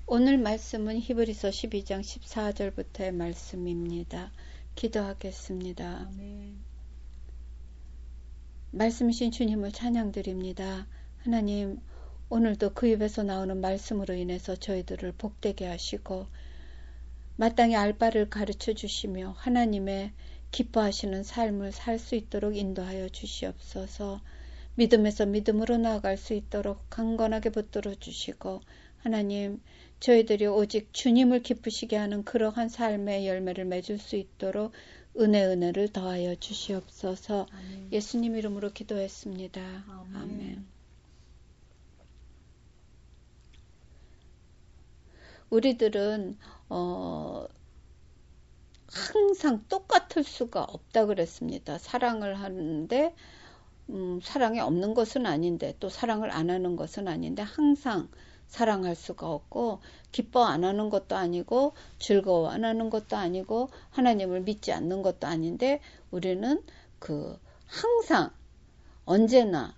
오늘 말씀은 히브리서 12장 14절부터의 말씀입니다. 기도하겠습니다. 아멘. 말씀이신 주님을 찬양드립니다. 하나님, 오늘도 그 입에서 나오는 말씀으로 인해서 저희들을 복되게 하시고 마땅히 알 바를 가르쳐 주시며 하나님의 기뻐하시는 삶을 살 수 있도록 인도하여 주시옵소서. 믿음에서 믿음으로 나아갈 수 있도록 강건하게 붙들어 주시고 하나님, 저희들이 오직 주님을 기쁘시게 하는 그러한 삶의 열매를 맺을 수 있도록 은혜를 더하여 주시옵소서. 아멘. 예수님 이름으로 기도했습니다. 아멘. 아멘. 우리들은 항상 똑같을 수가 없다 그랬습니다. 사랑을 하는데 사랑이 없는 것은 아닌데 또 사랑을 안 하는 것은 아닌데 항상 사랑할 수가 없고 기뻐 안 하는 것도 아니고 즐거워 안 하는 것도 아니고 하나님을 믿지 않는 것도 아닌데 우리는 항상 언제나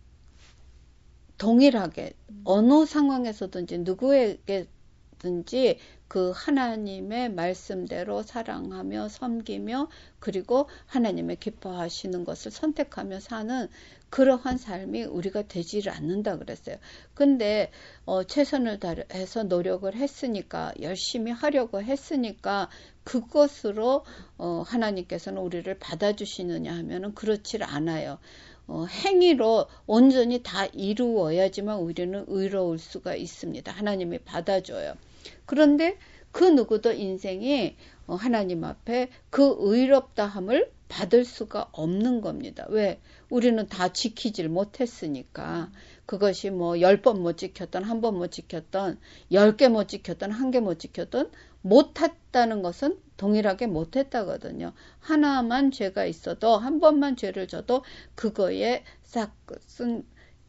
동일하게 어느 상황에서든지 누구에게든지 그 하나님의 말씀대로 사랑하며 섬기며 그리고 하나님의 기뻐하시는 것을 선택하며 사는 그러한 삶이 우리가 되지를 않는다 그랬어요. 근데 최선을 다해서 노력을 했으니까 열심히 하려고 했으니까 그것으로 하나님께서는 우리를 받아주시느냐 하면은 그렇지 않아요. 행위로 온전히 다 이루어야지만 우리는 의로울 수가 있습니다. 하나님이 받아줘요. 그런데 그 누구도 인생이 하나님 앞에 그 의롭다함을 받을 수가 없는 겁니다. 왜? 우리는 다 지키질 못했으니까. 그것이 10번 못 지켰던, 1번 못 지켰던, 10개 못 지켰던, 1개 못 지켰던, 못했다는 것은 동일하게 못했다거든요. 하나만 죄가 있어도, 한 번만 죄를 져도 그거에 싹은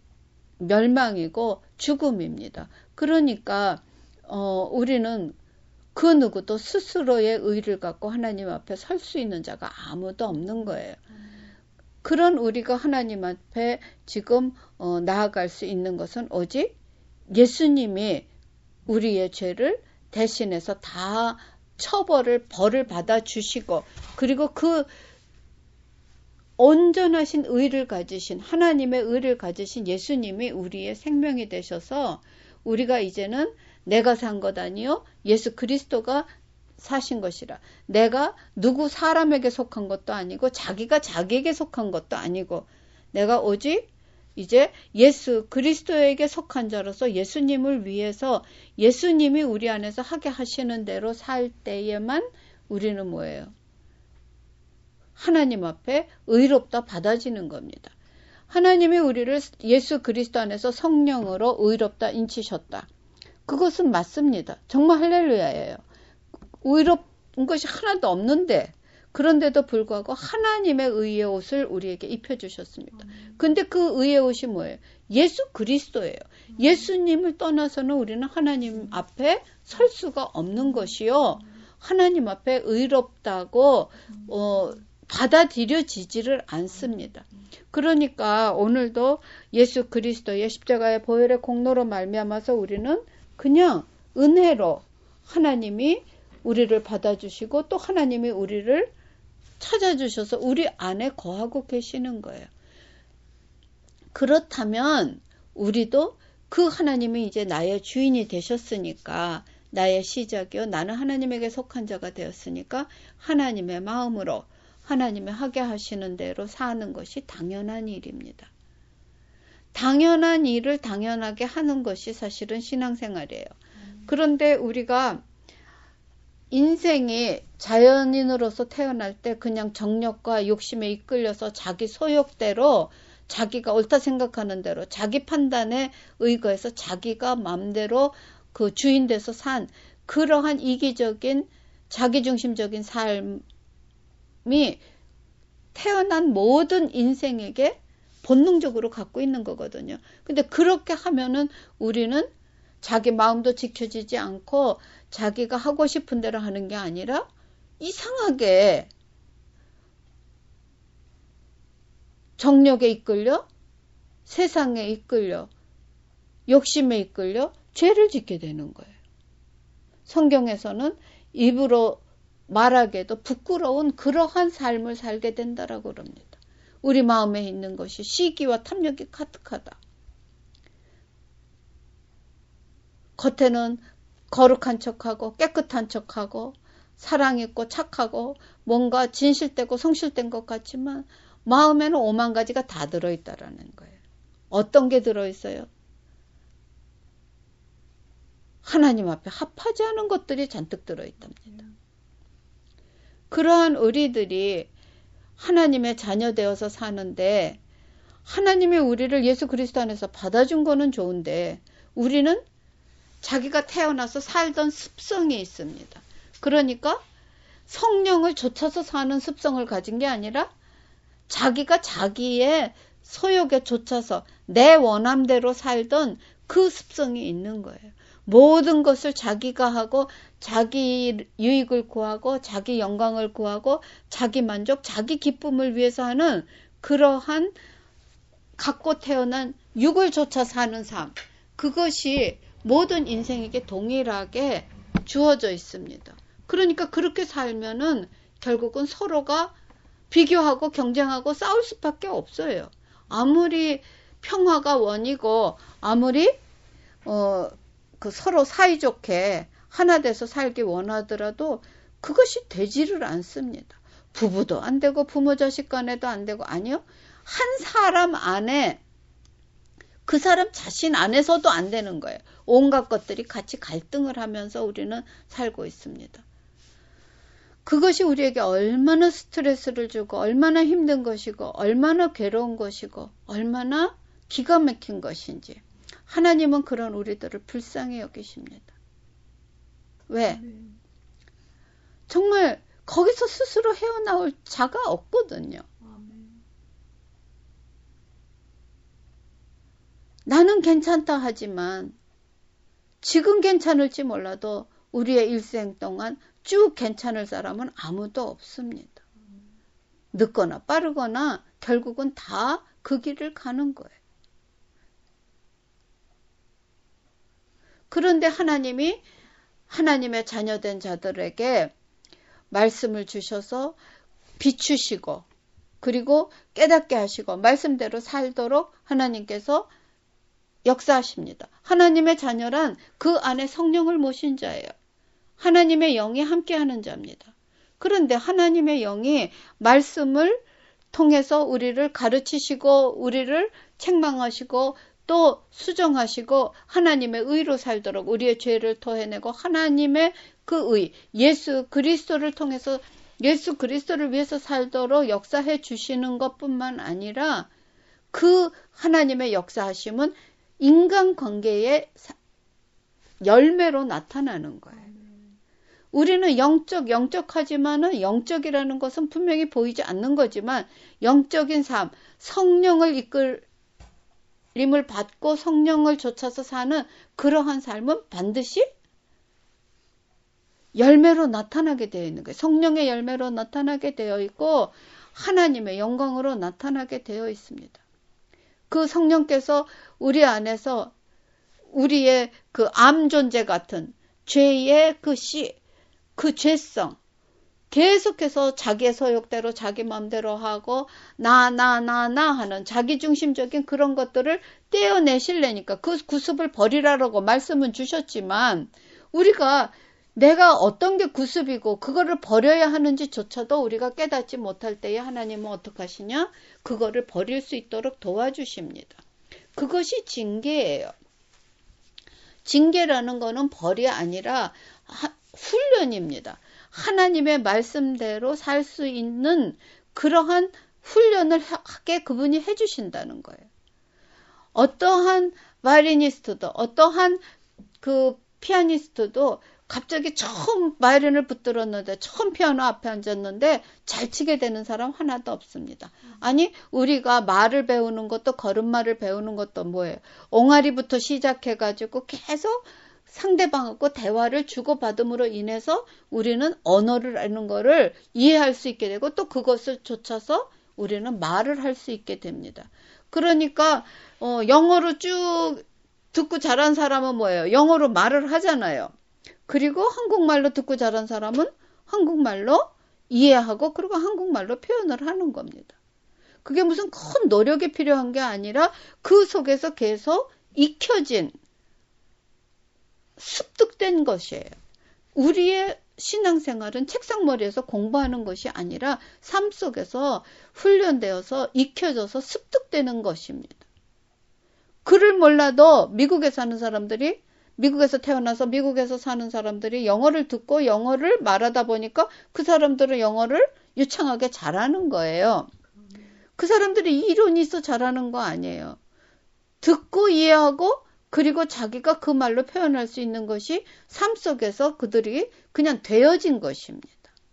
멸망이고 죽음입니다. 그러니까 우리는 그 누구도 스스로의 의를 갖고 하나님 앞에 설 수 있는 자가 아무도 없는 거예요. 그런 우리가 하나님 앞에 지금 나아갈 수 있는 것은 오직 예수님이 우리의 죄를 대신해서 다 벌을 받아주시고 그리고 그 온전하신 의를 가지신 하나님의 의를 가지신 예수님이 우리의 생명이 되셔서 우리가 이제는 내가 산 것 아니요 예수 그리스도가 사신 것이라. 내가 누구 사람에게 속한 것도 아니고 자기가 자기에게 속한 것도 아니고 내가 오직 이제 예수 그리스도에게 속한 자로서 예수님을 위해서 예수님이 우리 안에서 하게 하시는 대로 살 때에만 우리는 뭐예요? 하나님 앞에 의롭다 받아지는 겁니다. 하나님이 우리를 예수 그리스도 안에서 성령으로 의롭다 인치셨다. 그것은 맞습니다. 정말 할렐루야예요. 의롭은 것이 하나도 없는데 그런데도 불구하고 하나님의 의의 옷을 우리에게 입혀주셨습니다. 근데 그 의의 옷이 뭐예요? 예수 그리스도예요. 예수님을 떠나서는 우리는 하나님 앞에 설 수가 없는 것이요. 하나님 앞에 의롭다고 받아들여지지를 않습니다. 그러니까 오늘도 예수 그리스도의 십자가의 보혈의 공로로 말미암아서 우리는 그냥 은혜로 하나님이 우리를 받아주시고 또 하나님이 우리를 찾아주셔서 우리 안에 거하고 계시는 거예요. 그렇다면 우리도 그 하나님이 이제 나의 주인이 되셨으니까 나의 시작이요. 나는 하나님에게 속한 자가 되었으니까 하나님의 마음으로 하나님이 하게 하시는 대로 사는 것이 당연한 일입니다. 당연한 일을 당연하게 하는 것이 사실은 신앙생활이에요. 그런데 우리가 인생이 자연인으로서 태어날 때 그냥 정력과 욕심에 이끌려서 자기 소욕대로 자기가 옳다 생각하는 대로 자기 판단에 의거해서 자기가 마음대로 그 주인 돼서 산 그러한 이기적인 자기중심적인 삶이 태어난 모든 인생에게 본능적으로 갖고 있는 거거든요. 근데 그렇게 하면은 우리는 자기 마음도 지켜지지 않고 자기가 하고 싶은 대로 하는 게 아니라 이상하게 정욕에 이끌려 세상에 이끌려 욕심에 이끌려 죄를 짓게 되는 거예요. 성경에서는 입으로 말하기에도 부끄러운 그러한 삶을 살게 된다라고 그럽니다. 우리 마음에 있는 것이 시기와 탐욕이 가득하다. 겉에는 거룩한 척하고 깨끗한 척하고 사랑 있고 착하고 뭔가 진실되고 성실된 것 같지만 마음에는 5만 가지가 다 들어있다라는 거예요. 어떤 게 들어있어요? 하나님 앞에 합하지 않은 것들이 잔뜩 들어있답니다. 그러한 우리들이 하나님의 자녀 되어서 사는데 하나님이 우리를 예수 그리스도 안에서 받아준 거는 좋은데 우리는 자기가 태어나서 살던 습성이 있습니다. 그러니까 성령을 좇아서 사는 습성을 가진 게 아니라 자기가 자기의 소욕에 좇아서 내 원함대로 살던 그 습성이 있는 거예요. 모든 것을 자기가 하고 자기 유익을 구하고 자기 영광을 구하고 자기 만족, 자기 기쁨을 위해서 하는 그러한 갖고 태어난 육을 좇아 사는 삶. 그것이 모든 인생에게 동일하게 주어져 있습니다. 그러니까 그렇게 살면은 결국은 서로가 비교하고 경쟁하고 싸울 수밖에 없어요. 아무리 평화가 원이고 아무리 그 서로 사이좋게 하나 돼서 살기 원하더라도 그것이 되지를 않습니다. 부부도 안 되고 부모 자식 간에도 안 되고 아니요. 한 사람 안에 그 사람 자신 안에서도 안 되는 거예요. 온갖 것들이 같이 갈등을 하면서 우리는 살고 있습니다. 그것이 우리에게 얼마나 스트레스를 주고 얼마나 힘든 것이고 얼마나 괴로운 것이고 얼마나 기가 막힌 것인지 하나님은 그런 우리들을 불쌍히 여기십니다. 왜? 정말 거기서 스스로 헤어나올 자가 없거든요. 나는 괜찮다 하지만 지금 괜찮을지 몰라도 우리의 일생 동안 쭉 괜찮을 사람은 아무도 없습니다. 늦거나 빠르거나 결국은 다 그 길을 가는 거예요. 그런데 하나님이 하나님의 자녀된 자들에게 말씀을 주셔서 비추시고 그리고 깨닫게 하시고 말씀대로 살도록 하나님께서 역사하십니다. 하나님의 자녀란 그 안에 성령을 모신 자예요. 하나님의 영이 함께하는 자입니다. 그런데 하나님의 영이 말씀을 통해서 우리를 가르치시고 우리를 책망하시고 또 수정하시고 하나님의 의로 살도록 우리의 죄를 토해내고 하나님의 그 의, 예수 그리스도를 통해서 예수 그리스도를 위해서 살도록 역사해 주시는 것뿐만 아니라 그 하나님의 역사하심은 인간관계의 열매로 나타나는 거예요. 우리는 영적하지만은 영적이라는 것은 분명히 보이지 않는 거지만 영적인 삶, 성령을 이끌림을 받고 성령을 좇아서 사는 그러한 삶은 반드시 열매로 나타나게 되어 있는 거예요. 성령의 열매로 나타나게 되어 있고 하나님의 영광으로 나타나게 되어 있습니다. 그 성령께서 우리 안에서 우리의 그 암 존재 같은 죄의 그 죄성 계속해서 자기의 소욕대로 자기 마음대로 하고 나 하는 자기중심적인 그런 것들을 떼어내실래니까 그 구습을 버리라고 말씀은 주셨지만 우리가 내가 어떤 게 구습이고 그거를 버려야 하는지조차도 우리가 깨닫지 못할 때에 하나님은 어떻게 하시냐? 그거를 버릴 수 있도록 도와주십니다. 그것이 징계예요. 징계라는 거는 벌이 아니라 훈련입니다. 하나님의 말씀대로 살 수 있는 그러한 훈련을 하게 그분이 해주신다는 거예요. 어떠한 바이올리니스트도 어떠한 그 피아니스트도 갑자기 처음 바이올린을 붙들었는데 처음 피아노 앞에 앉았는데 잘 치게 되는 사람 하나도 없습니다. 아니 우리가 말을 배우는 것도 걸음마를 배우는 것도 뭐예요? 옹알이부터 시작해가지고 계속 상대방하고 대화를 주고받음으로 인해서 우리는 언어를 아는 거를 이해할 수 있게 되고 또 그것을 좇아서 우리는 말을 할 수 있게 됩니다. 그러니까 영어로 쭉 듣고 자란 사람은 뭐예요? 영어로 말을 하잖아요. 그리고 한국말로 듣고 자란 사람은 한국말로 이해하고 그리고 한국말로 표현을 하는 겁니다. 그게 무슨 큰 노력이 필요한 게 아니라 그 속에서 계속 익혀진 습득된 것이에요. 우리의 신앙생활은 책상머리에서 공부하는 것이 아니라 삶 속에서 훈련되어서 익혀져서 습득되는 것입니다. 글을 몰라도 미국에 사는 사람들이 미국에서 태어나서 미국에서 사는 사람들이 영어를 듣고 영어를 말하다 보니까 그 사람들은 영어를 유창하게 잘하는 거예요. 그 사람들이 이론이 있어 잘하는 거 아니에요. 듣고 이해하고 그리고 자기가 그 말로 표현할 수 있는 것이 삶 속에서 그들이 그냥 되어진 것입니다.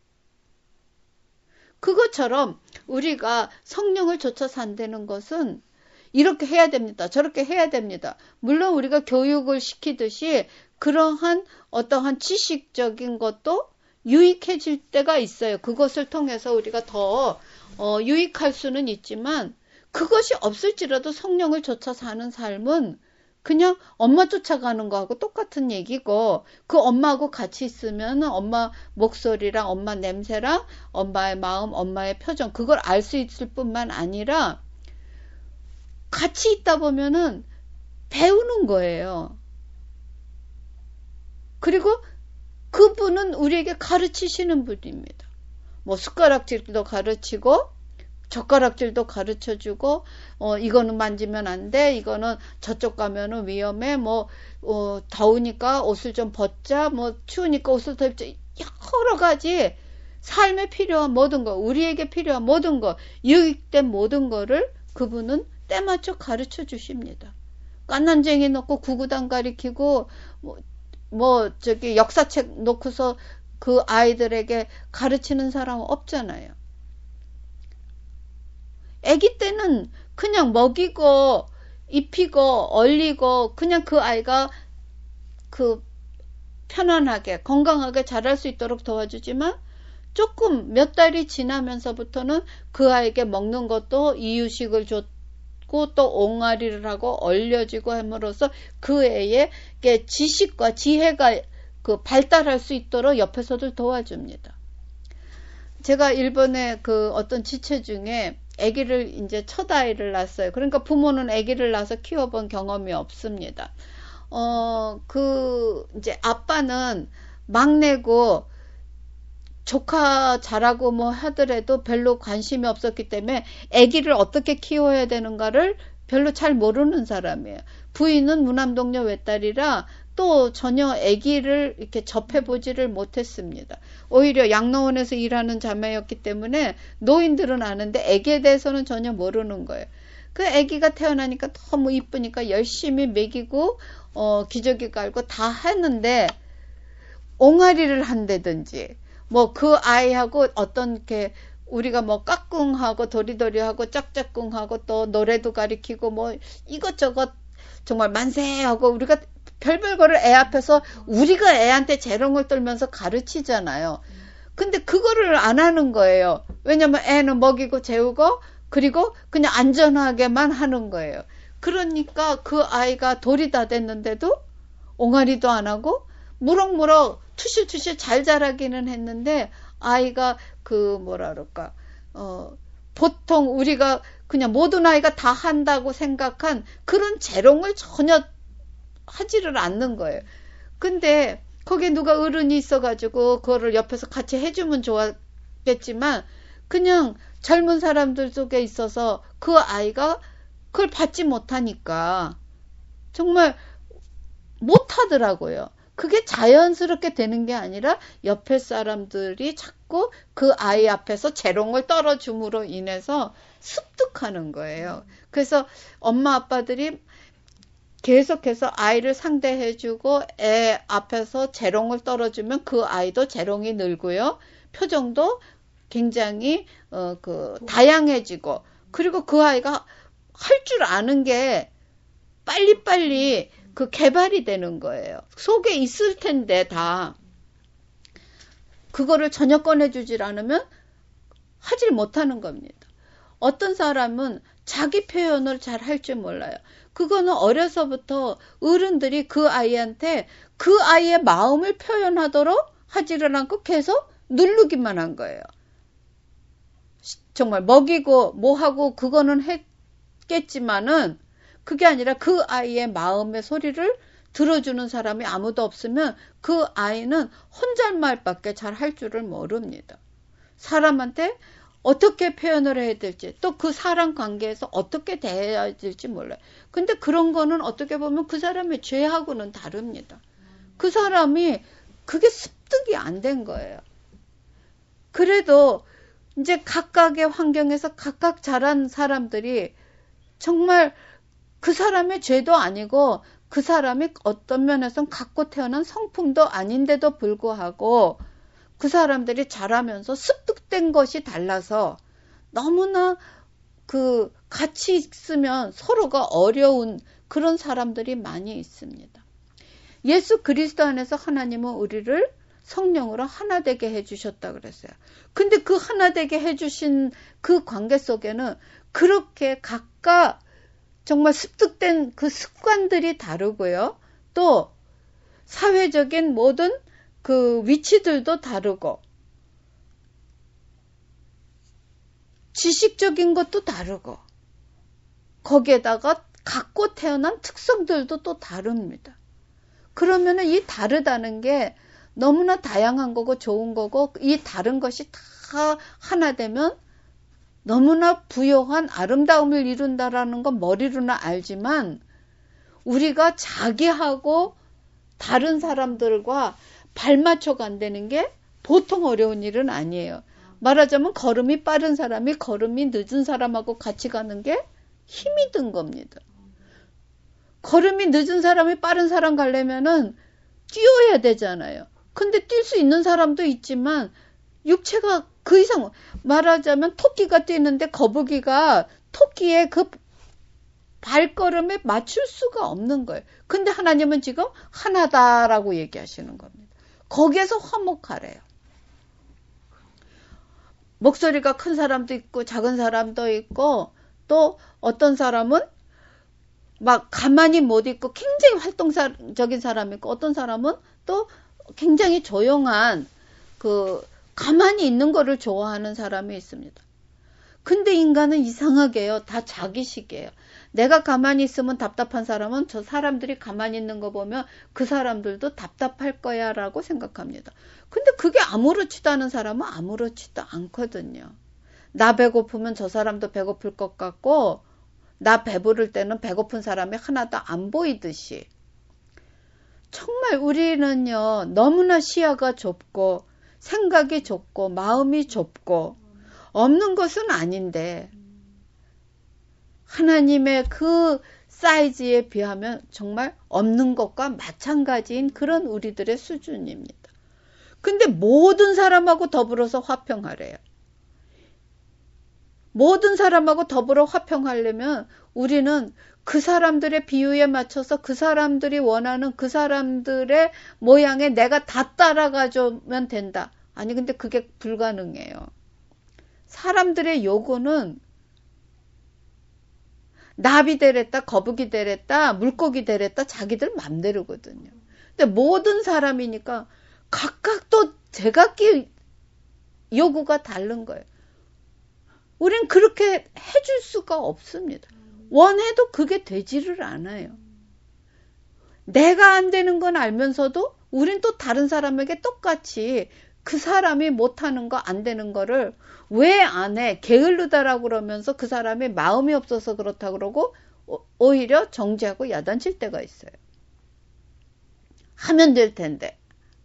그것처럼 우리가 성령을 좇아 산다는 것은 이렇게 해야 됩니다. 저렇게 해야 됩니다. 물론 우리가 교육을 시키듯이 그러한 어떠한 지식적인 것도 유익해질 때가 있어요. 그것을 통해서 우리가 더 유익할 수는 있지만 그것이 없을지라도 성령을 좇아 사는 삶은 그냥 엄마 쫓아가는 거하고 똑같은 얘기고 그 엄마하고 같이 있으면 엄마 목소리랑 엄마 냄새랑 엄마의 마음, 엄마의 표정 그걸 알 수 있을 뿐만 아니라 같이 있다 보면은 배우는 거예요. 그리고 그분은 우리에게 가르치시는 분입니다. 뭐 숟가락질도 가르치고 젓가락질도 가르쳐주고 이거는 만지면 안 돼. 이거는 저쪽 가면은 위험해. 더우니까 옷을 좀 벗자. 추우니까 옷을 더 입자. 여러 가지 삶에 필요한 모든 거, 우리에게 필요한 모든 거, 유익된 모든 거를 그분은 때맞춰 가르쳐 주십니다. 깐난쟁이 놓고 구구단 가리키고 역사책 놓고서 그 아이들에게 가르치는 사람은 없잖아요. 아기 때는 그냥 먹이고 입히고 얼리고 그냥 그 아이가 편안하게 건강하게 자랄 수 있도록 도와주지만 조금 몇 달이 지나면서부터는 그 아이에게 먹는 것도 이유식을 줬고 또 옹알이를 하고 얼려주고 함으로써 그 애의 지식과 지혜가 발달할 수 있도록 옆에서도 도와줍니다. 제가 일본의 어떤 지체 중에 아기를 이제 첫 아이를 낳았어요. 그러니까 부모는 아기를 낳아서 키워본 경험이 없습니다. 이제 아빠는 막내고 조카 잘하고 하더라도 별로 관심이 없었기 때문에 아기를 어떻게 키워야 되는가를 별로 잘 모르는 사람이에요. 부인은 무남동녀 외딸이라 또 전혀 아기를 이렇게 접해보지를 못했습니다. 오히려 양로원에서 일하는 자매였기 때문에 노인들은 아는데 아기에 대해서는 전혀 모르는 거예요. 그 아기가 태어나니까 너무 이쁘니까 열심히 먹이고 기저귀 깔고 다 했는데 옹알이를 한다든지 그 아이하고 어떤 우리가 까꿍하고 도리도리하고 짝짝꿍하고 또 노래도 가리키고 이것저것 정말 만세하고 우리가 별별 거를 애 앞에서 우리가 애한테 재롱을 떨면서 가르치잖아요. 근데 그거를 안 하는 거예요. 왜냐면 애는 먹이고 재우고 그리고 그냥 안전하게만 하는 거예요. 그러니까 그 아이가 돌이 다 됐는데도 옹알이도 안 하고 무럭무럭 투실투실 잘 자라기는 했는데 아이가 보통 우리가 그냥 모든 아이가 다 한다고 생각한 그런 재롱을 전혀 하지를 않는 거예요. 근데 거기에 누가 어른이 있어가지고 그거를 옆에서 같이 해주면 좋았겠지만 그냥 젊은 사람들 속에 있어서 그 아이가 그걸 받지 못하니까 정말 못하더라고요. 그게 자연스럽게 되는 게 아니라 옆에 사람들이 자꾸 그 아이 앞에서 재롱을 떨어줌으로 인해서 습득하는 거예요. 그래서 엄마 아빠들이 계속해서 아이를 상대해주고 애 앞에서 재롱을 떨어주면 그 아이도 재롱이 늘고요. 표정도 굉장히 다양해지고 그리고 그 아이가 할 줄 아는 게 빨리빨리 개발이 되는 거예요. 속에 있을 텐데 다 그거를 전혀 꺼내주질 않으면 하질 못하는 겁니다. 어떤 사람은 자기 표현을 잘 할 줄 몰라요. 그거는 어려서부터 어른들이 그 아이한테 그 아이의 마음을 표현하도록 하지를 않고 계속 누르기만 한 거예요. 정말 먹이고 뭐하고 그거는 했겠지만은 그게 아니라 그 아이의 마음의 소리를 들어주는 사람이 아무도 없으면 그 아이는 혼잣말밖에 잘 할 줄을 모릅니다. 사람한테 어떻게 표현을 해야 될지, 또 그 사람 관계에서 어떻게 대해야 될지 몰라요. 근데 그런 거는 어떻게 보면 그 사람의 죄하고는 다릅니다. 그 사람이 그게 습득이 안 된 거예요. 그래도 이제 각각의 환경에서 각각 자란 사람들이 정말 그 사람의 죄도 아니고 그 사람이 어떤 면에서는 갖고 태어난 성품도 아닌데도 불구하고 그 사람들이 자라면서 습득된 것이 달라서 너무나 그 같이 있으면 서로가 어려운 그런 사람들이 많이 있습니다. 예수 그리스도 안에서 하나님은 우리를 성령으로 하나 되게 해주셨다 그랬어요. 근데 그 하나 되게 해주신 그 관계 속에는 그렇게 각각 정말 습득된 그 습관들이 다르고요. 또 사회적인 모든 그 위치들도 다르고 지식적인 것도 다르고 거기에다가 갖고 태어난 특성들도 또 다릅니다. 그러면은 이 다르다는 게 너무나 다양한 거고 좋은 거고 이 다른 것이 다 하나 되면 너무나 부요한 아름다움을 이룬다라는 건 머리로는 알지만 우리가 자기하고 다른 사람들과 발맞춰 간다는 게 보통 어려운 일은 아니에요. 말하자면 걸음이 빠른 사람이 걸음이 늦은 사람하고 같이 가는 게 힘이 든 겁니다. 걸음이 늦은 사람이 빠른 사람 가려면은 뛰어야 되잖아요. 근데 뛸 수 있는 사람도 있지만 육체가 그 이상 말하자면 토끼가 뛰는데 거북이가 토끼의 그 발걸음에 맞출 수가 없는 거예요. 근데 하나님은 지금 하나다라고 얘기하시는 겁니다. 거기에서 화목하래요. 목소리가 큰 사람도 있고 작은 사람도 있고 또 어떤 사람은 막 가만히 못 있고 굉장히 활동적인 사람이 있고 어떤 사람은 또 굉장히 조용한 그 가만히 있는 거를 좋아하는 사람이 있습니다. 근데 인간은 이상하게요. 다 자기식이에요. 내가 가만히 있으면 답답한 사람은 저 사람들이 가만히 있는 거 보면 그 사람들도 답답할 거야 라고 생각합니다. 근데 그게 아무렇지도 않은 사람은 아무렇지도 않거든요. 나 배고프면 저 사람도 배고플 것 같고 나 배부를 때는 배고픈 사람이 하나도 안 보이듯이 정말 우리는요 너무나 시야가 좁고 생각이 좁고 마음이 좁고 없는 것은 아닌데 하나님의 그 사이즈에 비하면 정말 없는 것과 마찬가지인 그런 우리들의 수준입니다. 근데 모든 사람하고 더불어서 화평하래요. 모든 사람하고 더불어 화평하려면 우리는 그 사람들의 비유에 맞춰서 그 사람들이 원하는 그 사람들의 모양에 내가 다 따라가주면 된다. 아니 근데 그게 불가능해요. 사람들의 요구는 나비 되랬다, 거북이 되랬다, 물고기 되랬다 자기들 맘대로거든요. 근데 모든 사람이니까 각각 또 제각기 요구가 다른 거예요. 우린 그렇게 해줄 수가 없습니다. 원해도 그게 되지를 않아요. 내가 안 되는 건 알면서도 우린 또 다른 사람에게 똑같이 그 사람이 못하는 거 안 되는 거를 왜 안 해? 게을르다라고 그러면서 그 사람이 마음이 없어서 그렇다 그러고 오히려 정죄하고 야단칠 때가 있어요. 하면 될 텐데.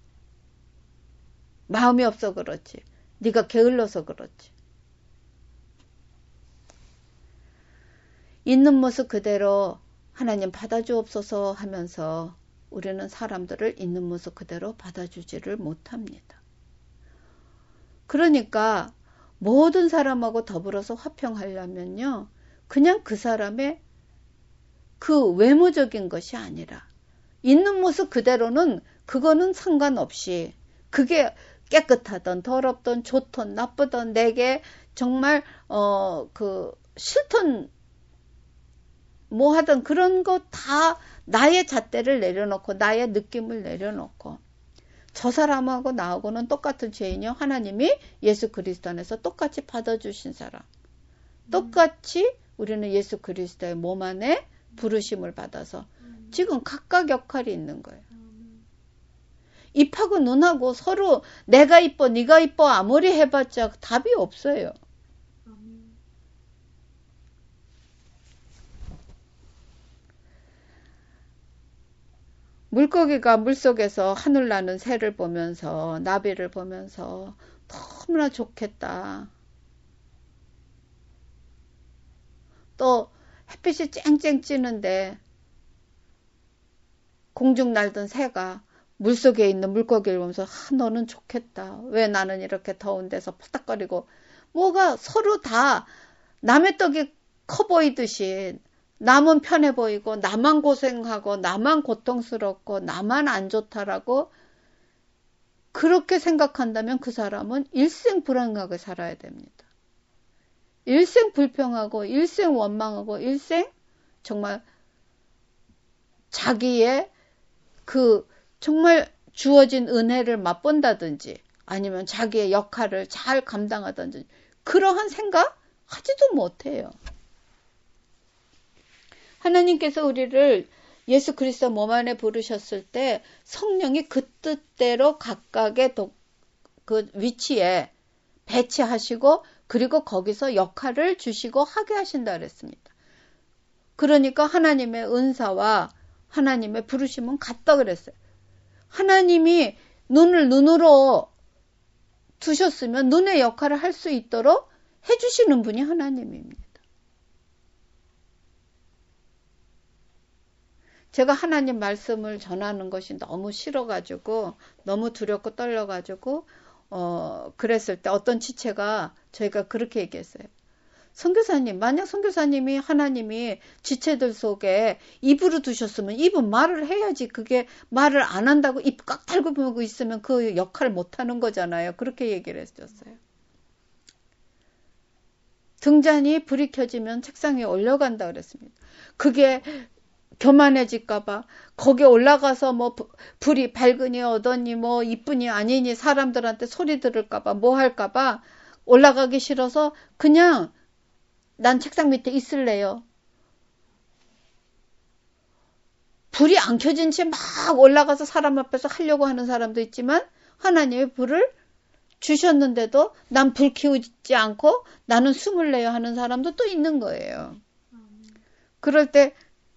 마음이 없어 그렇지. 네가 게을러서 그렇지. 있는 모습 그대로 하나님 받아주옵소서 하면서 우리는 사람들을 있는 모습 그대로 받아주지를 못합니다. 그러니까 모든 사람하고 더불어서 화평하려면요. 그냥 그 사람의 그 외모적인 것이 아니라 있는 모습 그대로는 그거는 상관없이 그게 깨끗하던 더럽던 좋던 나쁘던 내게 정말 그 싫던 뭐 하든 그런 거 다 나의 잣대를 내려놓고 나의 느낌을 내려놓고 저 사람하고 나하고는 똑같은 죄인이요. 하나님이 예수 그리스도 안에서 똑같이 받아주신 사람. 똑같이 우리는 예수 그리스도의 몸 안에 부르심을 받아서 지금 각각 역할이 있는 거예요. 입하고 눈하고 서로 내가 이뻐 네가 이뻐 아무리 해봤자 답이 없어요. 물고기가 물속에서 하늘 나는 새를 보면서 나비를 보면서 너무나 좋겠다. 또 햇빛이 쨍쨍 찌는데 공중 날던 새가 물속에 있는 물고기를 보면서 너는 좋겠다. 왜 나는 이렇게 더운 데서 퍼딱거리고 뭐가 서로 다 남의 떡이 커 보이듯이 남은 편해 보이고 나만 고생하고 나만 고통스럽고 나만 안 좋다라고 그렇게 생각한다면 그 사람은 일생 불행하게 살아야 됩니다. 일생 불평하고 일생 원망하고 일생 정말 자기의 그 정말 주어진 은혜를 맛본다든지 아니면 자기의 역할을 잘 감당하든지 그러한 생각 하지도 못해요. 하나님께서 우리를 예수 그리스도 몸 안에 부르셨을 때 성령이 그 뜻대로 각각의 그 위치에 배치하시고 그리고 거기서 역할을 주시고 하게 하신다 그랬습니다. 그러니까 하나님의 은사와 하나님의 부르심은 같다 그랬어요. 하나님이 눈을 눈으로 두셨으면 눈의 역할을 할 수 있도록 해주시는 분이 하나님입니다. 제가 하나님 말씀을 전하는 것이 너무 싫어가지고 너무 두렵고 떨려가지고 그랬을 때 어떤 지체가 저희가 그렇게 얘기했어요. 선교사님, 만약 선교사님이 하나님이 지체들 속에 입으로 두셨으면 입은 말을 해야지. 그게 말을 안 한다고 입 꽉 달고 보고 있으면 그 역할을 못하는 거잖아요. 그렇게 얘기를 했었어요. 등잔이 불이 켜지면 책상에 올라간다 그랬습니다. 그게 교만해질까봐 거기에 올라가서 뭐 불이 밝으니 어떠니 뭐 이쁘니 아니니 사람들한테 소리 들을까봐 뭐 할까봐 올라가기 싫어서 그냥 난 책상 밑에 있을래요. 불이 안 켜진 채 막 올라가서 사람 앞에서 하려고 하는 사람도 있지만 하나님의 불을 주셨는데도 난 불 키우지 않고 나는 숨을 내요 하는 사람도 또 있는 거예요. 그럴 때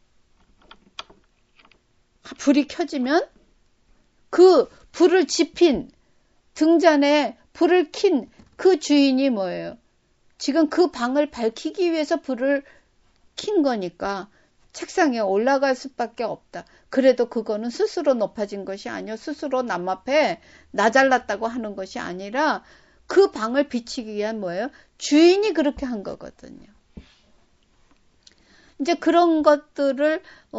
불이 켜지면 그 불을 지핀 등잔에 불을 킨 그 주인이 뭐예요? 지금 그 방을 밝히기 위해서 불을 킨 거니까 책상에 올라갈 수밖에 없다. 그래도 그거는 스스로 높아진 것이 아니요. 스스로 남 앞에 나 잘났다고 하는 것이 아니라 그 방을 비치기 위한 뭐예요? 주인이 그렇게 한 거거든요. 이제 그런 것들을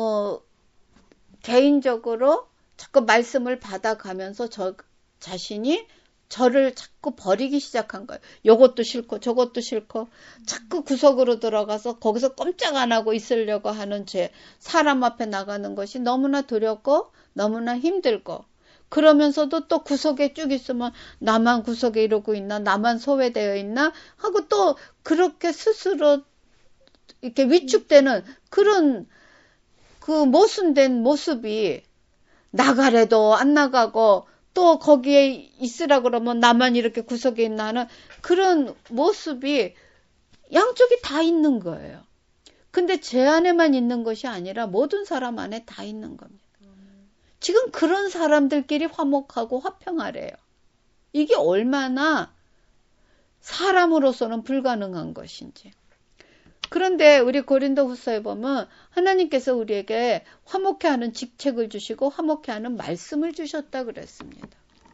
개인적으로 자꾸 말씀을 받아가면서 저 자신이 저를 자꾸 버리기 시작한 거예요. 요것도 싫고 저것도 싫고 자꾸 구석으로 들어가서 거기서 꼼짝 안 하고 있으려고 하는 죄. 사람 앞에 나가는 것이 너무나 두렵고 너무나 힘들고 그러면서도 또 구석에 쭉 있으면 나만 구석에 이러고 있나 나만 소외되어 있나 하고 또 그렇게 스스로 이렇게 위축되는 그런 그 모순된 모습이 나가래도 안 나가고 또 거기에 있으라 그러면 나만 이렇게 구석에 있나 하는 그런 모습이 양쪽이 다 있는 거예요. 근데 제 안에만 있는 것이 아니라 모든 사람 안에 다 있는 겁니다. 지금 그런 사람들끼리 화목하고 화평하래요. 이게 얼마나 사람으로서는 불가능한 것인지. 그런데 우리 고린도후서에 보면 하나님께서 우리에게 화목해 하는 직책을 주시고 화목해 하는 말씀을 주셨다 그랬습니다.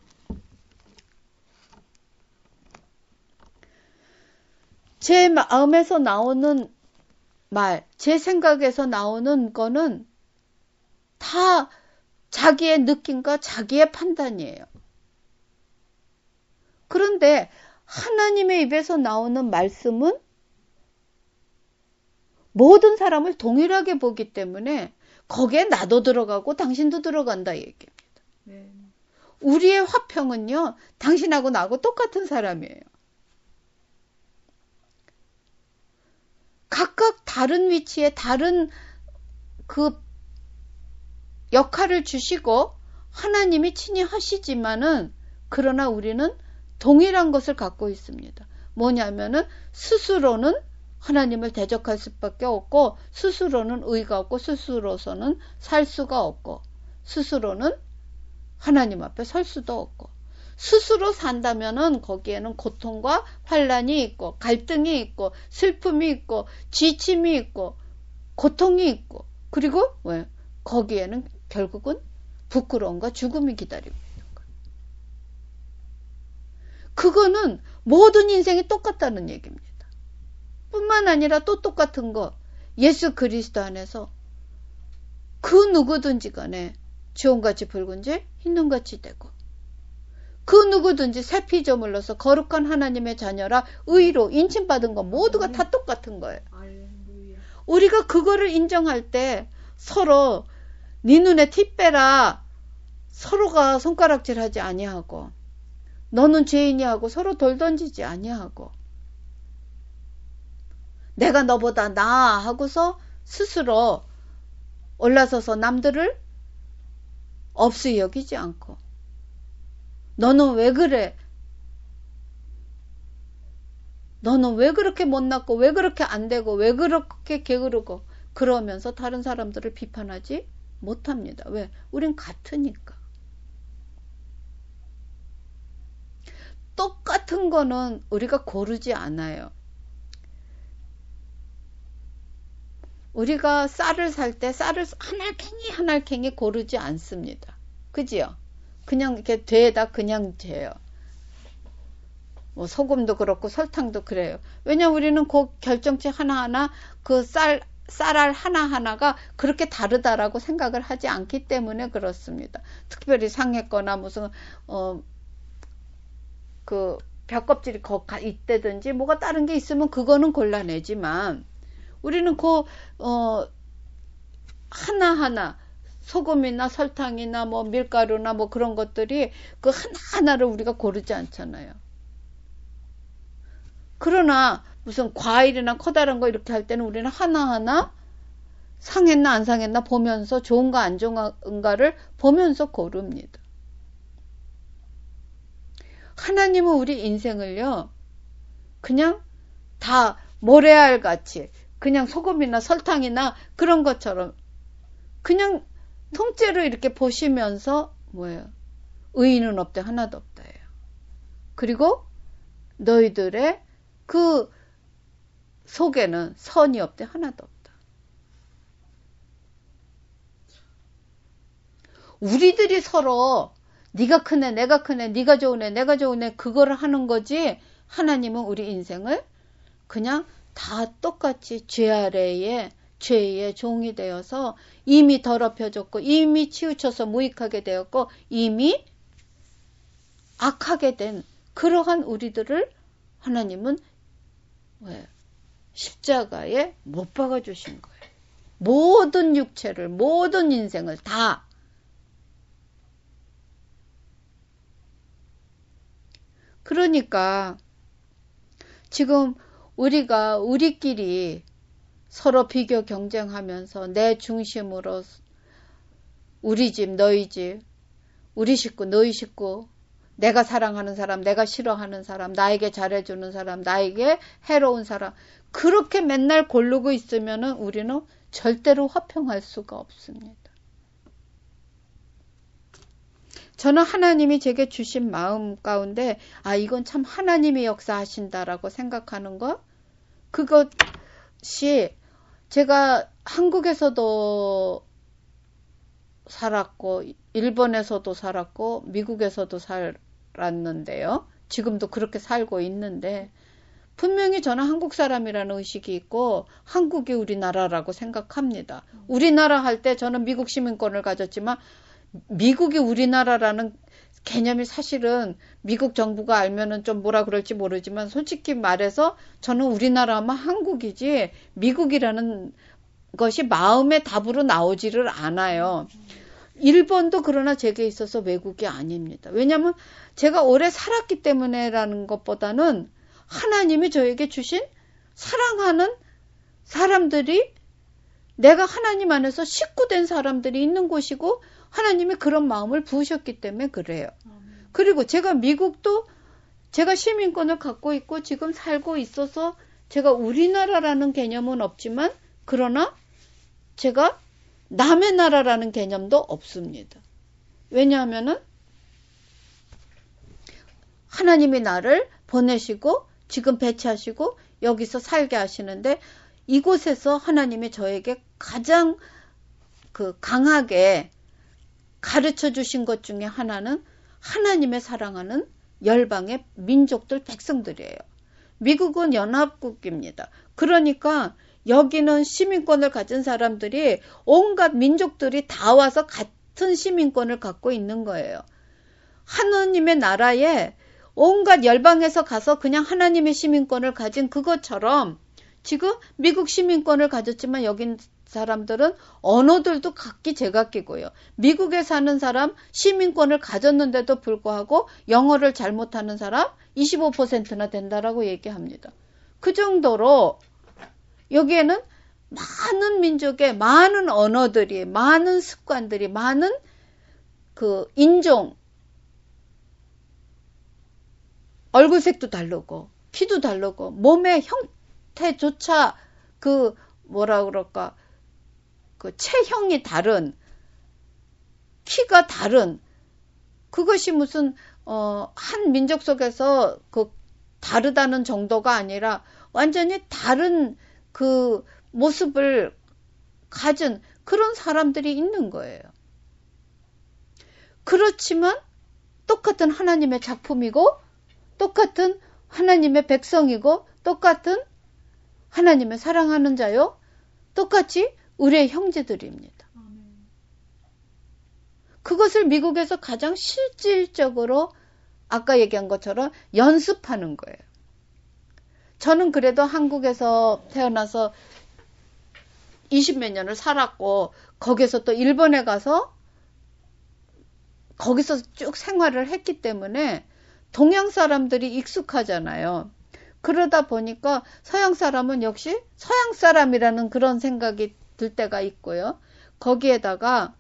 제 마음에서 나오는 말, 제 생각에서 나오는 거는 다 자기의 느낌과 자기의 판단이에요. 그런데 하나님의 입에서 나오는 말씀은 모든 사람을 동일하게 보기 때문에 거기에 나도 들어가고 당신도 들어간다 얘기입니다. 네. 우리의 화평은요, 당신하고 나하고 똑같은 사람이에요. 각각 다른 위치에 다른 그 역할을 주시고 하나님이 친히 하시지만은 그러나 우리는 동일한 것을 갖고 있습니다. 뭐냐면은 스스로는 하나님을 대적할 수밖에 없고 스스로는 의가 없고 스스로서는 살 수가 없고 스스로는 하나님 앞에 설 수도 없고 스스로 산다면은 거기에는 고통과 환란이 있고 갈등이 있고 슬픔이 있고 지침이 있고 고통이 있고 그리고 왜? 거기에는 결국은 부끄러움과 죽음이 기다리고 있는 거예요. 그거는 모든 인생이 똑같다는 얘기입니다. 뿐만 아니라 또 똑같은 거 예수 그리스도 안에서 그 누구든지 간에 주홍같이 붉은지 흰눈같이 되고 그 누구든지 새 피 저물러서 거룩한 하나님의 자녀라 의로 인침받은 거 모두가 다 똑같은 거예요. 우리가 그거를 인정할 때 서로 네 눈에 티 빼라 서로가 손가락질하지 아니하고 너는 죄인이 하고 서로 돌 던지지 아니하고 내가 너보다 나아 하고서 스스로 올라서서 남들을 없이 여기지 않고 너는 왜 그래? 너는 왜 그렇게 못났고 왜 그렇게 안 되고 왜 그렇게 게으르고 그러면서 다른 사람들을 비판하지 못합니다. 왜? 우린 같으니까. 똑같은 거는 우리가 고르지 않아요. 우리가 쌀을 살 때 쌀을 한 알갱이 고르지 않습니다. 그지요? 그냥 이렇게 되다 그냥 재요. 뭐 소금도 그렇고 설탕도 그래요. 왜냐면 우리는 그 결정체 하나하나 그 쌀알 하나하나가 그렇게 다르다라고 생각을 하지 않기 때문에 그렇습니다. 특별히 상했거나 무슨 그 벽껍질이 있다든지 뭐가 다른 게 있으면 그거는 골라내지만 우리는 그 하나하나 소금이나 설탕이나 뭐 밀가루나 뭐 그런 것들이 그 하나하나를 우리가 고르지 않잖아요. 그러나 무슨 과일이나 커다란 거 이렇게 할 때는 우리는 하나하나 상했나 안 상했나 보면서 좋은가 안 좋은가를 보면서 고릅니다. 하나님은 우리 인생을요 그냥 다 모래알 같이 그냥 소금이나 설탕이나 그런 것처럼 그냥 통째로 이렇게 보시면서 뭐예요? 의인은 없대 하나도 없다예요. 그리고 너희들의 그 속에는 선이 없대 하나도 없다. 우리들이 서로 네가 크네 내가 크네 네가 좋으네 내가 좋으네 그거를 하는 거지 하나님은 우리 인생을 그냥 다 똑같이 죄 아래에 죄의 종이 되어서 이미 더럽혀졌고 이미 치우쳐서 무익하게 되었고 이미 악하게 된 그러한 우리들을 하나님은 왜? 십자가에 못 박아주신 거예요. 모든 육체를 모든 인생을 다 그러니까 지금 우리가 우리끼리 서로 비교 경쟁하면서 내 중심으로 우리 집, 너희 집, 우리 식구, 너희 식구, 내가 사랑하는 사람, 내가 싫어하는 사람, 나에게 잘해주는 사람, 나에게 해로운 사람 그렇게 맨날 고르고 있으면은 우리는 절대로 화평할 수가 없습니다. 저는 하나님이 제게 주신 마음 가운데 이건 참 하나님이 역사하신다라고 생각하는 것 그것이 제가 한국에서도 살았고 일본에서도 살았고 미국에서도 살았는데요. 지금도 그렇게 살고 있는데 분명히 저는 한국 사람이라는 의식이 있고 한국이 우리나라라고 생각합니다. 우리나라 할 때 저는 미국 시민권을 가졌지만 미국이 우리나라라는 개념이 사실은 미국 정부가 알면은 좀 뭐라 그럴지 모르지만 솔직히 말해서 저는 우리나라 하면 한국이지 미국이라는 것이 마음의 답으로 나오지를 않아요. 일본도 그러나 제게 있어서 외국이 아닙니다. 왜냐하면 제가 오래 살았기 때문에라는 것보다는 하나님이 저에게 주신 사랑하는 사람들이 내가 하나님 안에서 식구된 사람들이 있는 곳이고 하나님이 그런 마음을 부으셨기 때문에 그래요. 그리고 제가 미국도 제가 시민권을 갖고 있고 지금 살고 있어서 제가 우리나라라는 개념은 없지만 그러나 제가 남의 나라라는 개념도 없습니다. 왜냐하면은 하나님이 나를 보내시고 지금 배치하시고 여기서 살게 하시는데 이곳에서 하나님이 저에게 가장 강하게 가르쳐 주신 것 중에 하나는 하나님의 사랑하는 열방의 민족들 백성들이에요. 미국은 연합국입니다. 그러니까 여기는 시민권을 가진 사람들이 온갖 민족들이 다 와서 같은 시민권을 갖고 있는 거예요. 하나님의 나라에 온갖 열방에서 가서 그냥 하나님의 시민권을 가진 그것처럼 지금 미국 시민권을 가졌지만 여긴 사람들은 언어들도 각기 제각기고요. 미국에 사는 사람 시민권을 가졌는데도 불구하고 영어를 잘못하는 사람 25%나 된다라고 얘기합니다. 그 정도로 여기에는 많은 민족의 많은 언어들이, 많은 습관들이, 많은 인종, 얼굴색도 다르고, 키도 다르고, 몸의 형태조차 체형이 다른, 키가 다른, 그것이 무슨, 한 민족 속에서 다르다는 정도가 아니라 완전히 다른 모습을 가진 그런 사람들이 있는 거예요. 그렇지만 똑같은 하나님의 작품이고 똑같은 하나님의 백성이고 똑같은 하나님의 사랑하는 자요. 똑같이 우리의 형제들입니다. 그것을 미국에서 가장 실질적으로 아까 얘기한 것처럼 연습하는 거예요. 저는 그래도 한국에서 태어나서 20몇 년을 살았고 거기서 또 일본에 가서 거기서 쭉 생활을 했기 때문에 동양 사람들이 익숙하잖아요. 그러다 보니까 서양 사람은 역시 서양 사람이라는 그런 생각이 들 때가 있고요. 거기에다가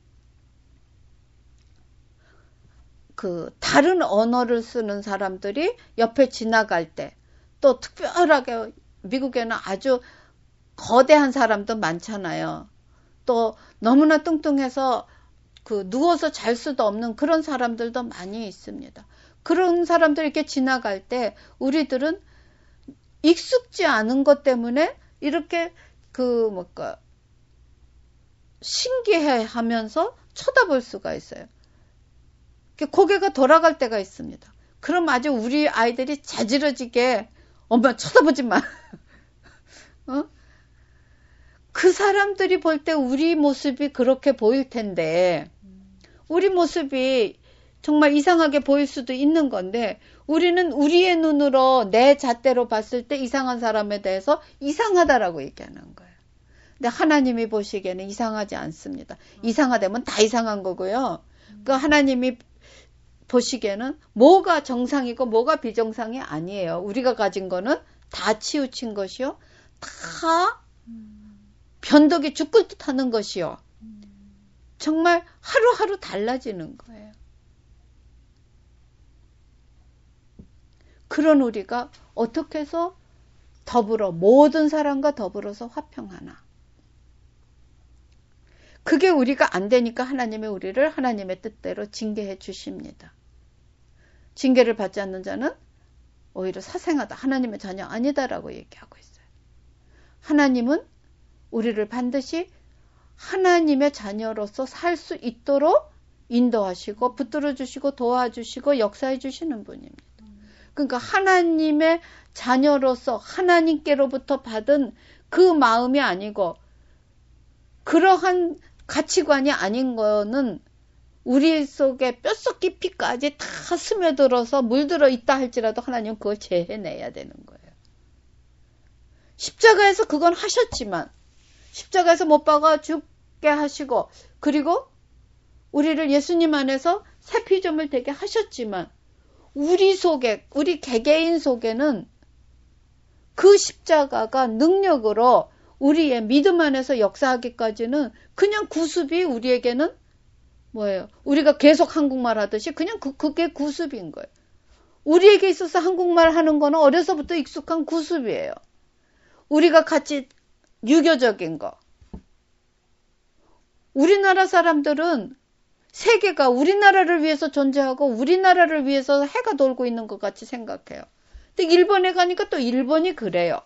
다른 언어를 쓰는 사람들이 옆에 지나갈 때 또 특별하게 미국에는 아주 거대한 사람도 많잖아요. 또 너무나 뚱뚱해서 누워서 잘 수도 없는 그런 사람들도 많이 있습니다. 그런 사람들이 이렇게 지나갈 때 우리들은 익숙지 않은 것 때문에 이렇게 신기해 하면서 쳐다볼 수가 있어요. 고개가 돌아갈 때가 있습니다. 그럼 아주 우리 아이들이 자지러지게 엄마 쳐다보지 마. 그 사람들이 볼 때 우리 모습이 그렇게 보일 텐데 우리 모습이 정말 이상하게 보일 수도 있는 건데 우리는 우리의 눈으로 내 잣대로 봤을 때 이상한 사람에 대해서 이상하다라고 얘기하는 거예요. 근데 하나님이 보시기에는 이상하지 않습니다. 이상하다면 다 이상한 거고요. 하나님이 보시기에는 뭐가 정상이고 뭐가 비정상이 아니에요. 우리가 가진 거는 다 치우친 것이요. 다 변덕이 죽을 듯 하는 것이요. 정말 하루하루 달라지는 거예요. 그런 우리가 어떻게 해서 모든 사람과 더불어서 화평하나. 그게 우리가 안 되니까 하나님이 우리를 하나님의 뜻대로 징계해 주십니다. 징계를 받지 않는 자는 오히려 사생하다. 하나님의 자녀 아니다라고 얘기하고 있어요. 하나님은 우리를 반드시 하나님의 자녀로서 살 수 있도록 인도하시고 붙들어 주시고 도와주시고 역사해 주시는 분입니다. 그러니까 하나님의 자녀로서 하나님께로부터 받은 그 마음이 아니고 그러한 가치관이 아닌 거는 우리 속에 뼛속 깊이까지 다 스며들어서 물들어 있다 할지라도 하나님은 그걸 제해내야 되는 거예요. 십자가에서 그건 하셨지만, 십자가에서 못 박아 죽게 하시고, 그리고 우리를 예수님 안에서 새 피조물 되게 하셨지만, 우리 속에, 우리 개개인 속에는 그 십자가가 능력으로 우리의 믿음 안에서 역사하기까지는 그냥 구습이 우리에게는 뭐예요? 우리가 계속 한국말 하듯이 그냥 그게 구습인 거예요. 우리에게 있어서 한국말 하는 거는 어려서부터 익숙한 구습이에요. 우리가 같이 유교적인 거. 우리나라 사람들은 세계가 우리나라를 위해서 존재하고 우리나라를 위해서 해가 돌고 있는 것 같이 생각해요. 근데 일본에 가니까 또 일본이 그래요.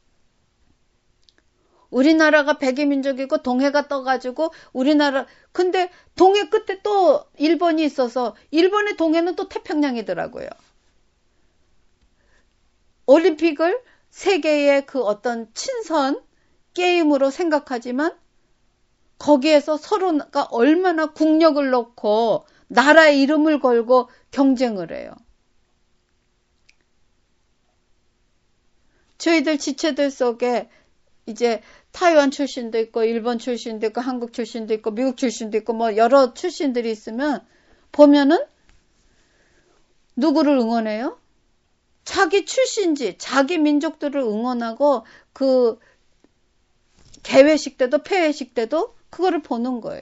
우리나라가 백이민족이고 동해가 떠가지고 우리나라, 근데 동해 끝에 또 일본이 있어서 일본의 동해는 또 태평양이더라고요. 올림픽을 세계의 그 어떤 친선 게임으로 생각하지만 거기에서 서로가 얼마나 국력을 놓고 나라의 이름을 걸고 경쟁을 해요. 저희들 지체들 속에 이제 타이완 출신도 있고 일본 출신도 있고 한국 출신도 있고 미국 출신도 있고 뭐 여러 출신들이 있으면 보면은 누구를 응원해요? 자기 출신지 자기 민족들을 응원하고 그 개회식 때도 폐회식 때도 그거를 보는 거예요.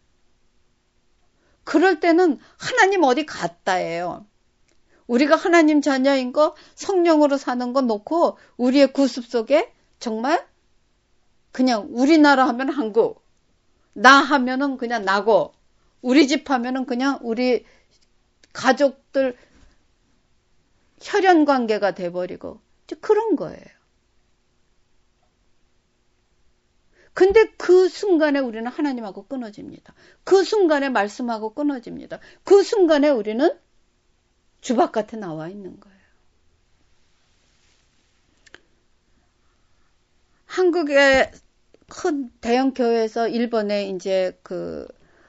그럴 때는 하나님 어디 갔다예요. 우리가 하나님 자녀인 거 성령으로 사는 거 놓고 우리의 구습 속에 정말 그냥 우리나라 하면 한국, 나 하면은 그냥 나고, 우리 집 하면은 그냥 우리 가족들 혈연 관계가 돼버리고 그런 거예요. 근데 그 순간에 우리는 하나님하고 끊어집니다. 그 순간에 말씀하고 끊어집니다. 그 순간에 우리는 주바깥에 나와 있는 거예요. 한국의 큰 대형 교회에서 일본에 이제 그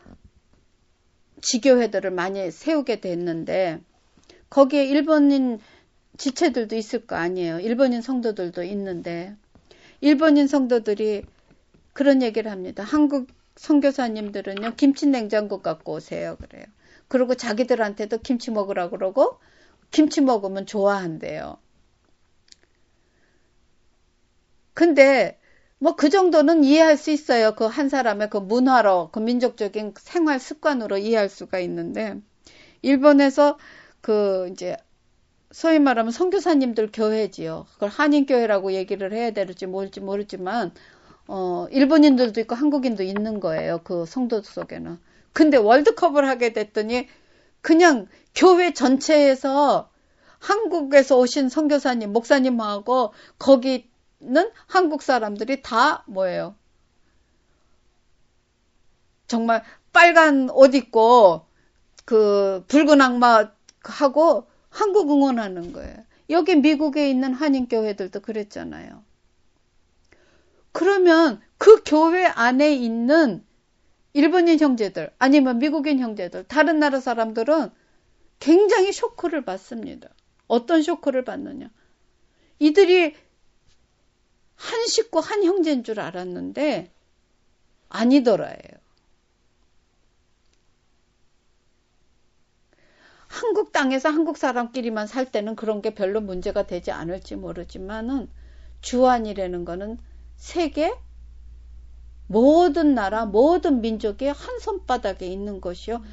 지교회들을 많이 세우게 됐는데 거기에 일본인 지체들도 있을 거 아니에요. 일본인 성도들도 있는데 일본인 성도들이 그런 얘기를 합니다. 한국 선교사님들은요 김치 냉장고 갖고 오세요 그래요. 그리고 자기들한테도 김치 먹으라고 그러고 김치 먹으면 좋아한대요. 근데 뭐 그 정도는 이해할 수 있어요. 그 한 사람의 그 문화로 그 민족적인 생활 습관으로 이해할 수가 있는데 일본에서 그 이제 소위 말하면 선교사님들 교회지요. 그걸 한인교회라고 얘기를 해야 될지 뭘지 모르지만 일본인들도 있고 한국인도 있는 거예요. 그 성도 속에는. 근데 월드컵을 하게 됐더니 그냥 교회 전체에서 한국에서 오신 선교사님, 목사님하고 거기는 한국 사람들이 다 뭐예요? 정말 빨간 옷 입고 그 붉은 악마 하고 한국 응원하는 거예요. 여기 미국에 있는 한인교회들도 그랬잖아요. 그러면 그 교회 안에 있는 일본인 형제들 아니면 미국인 형제들 다른 나라 사람들은 굉장히 쇼크를 받습니다. 어떤 쇼크를 받느냐. 이들이 한 식구 한 형제인 줄 알았는데 아니더라예요. 한국 땅에서 한국 사람끼리만 살 때는 그런 게 별로 문제가 되지 않을지 모르지만은 주안이라는 거는 세계 모든 나라 모든 민족이 한 손바닥에 있는 것이요.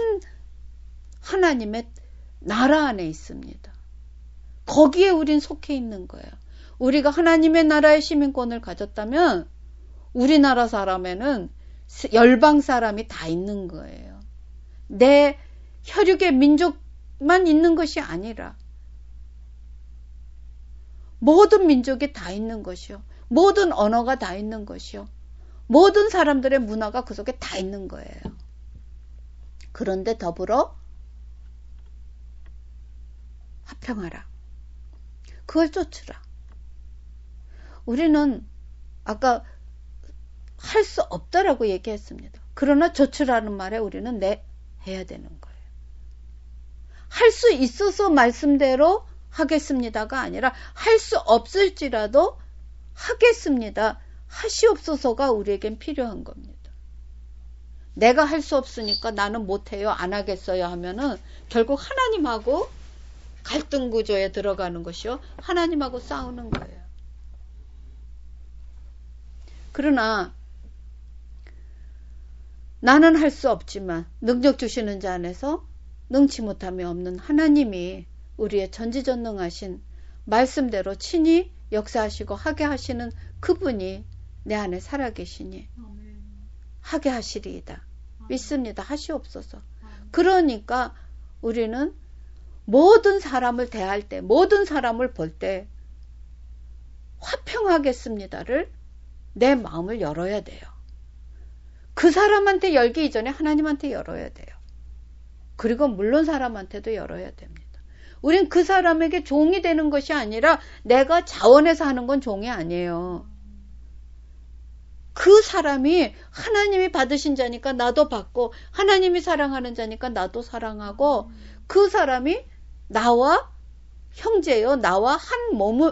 하나님의 나라 안에 있습니다. 거기에 우린 속해 있는 거예요. 우리가 하나님의 나라의 시민권을 가졌다면 우리나라 사람에는 열방 사람이 다 있는 거예요. 내 혈육의 민족만 있는 것이 아니라 모든 민족이 다 있는 것이요. 모든 언어가 다 있는 것이요. 모든 사람들의 문화가 그 속에 다 있는 거예요. 그런데 더불어 화평하라. 그걸 쫓으라. 우리는 아까 할 수 없다라고 얘기했습니다. 그러나 쫓으라는 말에 우리는 해야 되는 거예요. 할 수 있어서 말씀대로 하겠습니다가 아니라 할 수 없을지라도 하겠습니다. 하시옵소서가 우리에겐 필요한 겁니다. 내가 할 수 없으니까 나는 못해요, 안 하겠어요 하면은 결국 하나님하고 갈등 구조에 들어가는 것이요. 하나님하고 싸우는 거예요. 그러나 나는 할 수 없지만 능력 주시는 자 안에서 능치 못함이 없는 하나님이 우리의 전지전능하신 말씀대로 친히 역사하시고 하게 하시는 그분이 내 안에 살아계시니 하게 하시리이다. 믿습니다. 하시옵소서. 그러니까 우리는 모든 사람을 대할 때, 모든 사람을 볼 때 화평하겠습니다를 내 마음을 열어야 돼요. 그 사람한테 열기 이전에 하나님한테 열어야 돼요. 그리고 물론 사람한테도 열어야 됩니다. 우린 그 사람에게 종이 되는 것이 아니라 내가 자원해서 하는 건 종이 아니에요. 그 사람이 하나님이 받으신 자니까 나도 받고 하나님이 사랑하는 자니까 나도 사랑하고 그 사람이 나와 형제요, 나와 한 몸을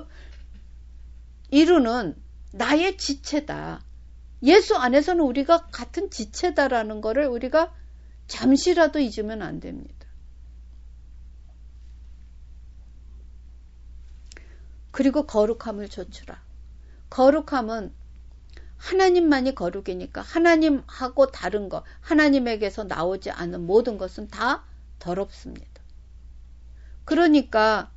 이루는 나의 지체다. 예수 안에서는 우리가 같은 지체다라는 것을 우리가 잠시라도 잊으면 안 됩니다. 그리고 거룩함을 좇으라. 거룩함은 하나님만이 거룩이니까 하나님하고 다른 것, 하나님에게서 나오지 않은 모든 것은 다 더럽습니다. 그러니까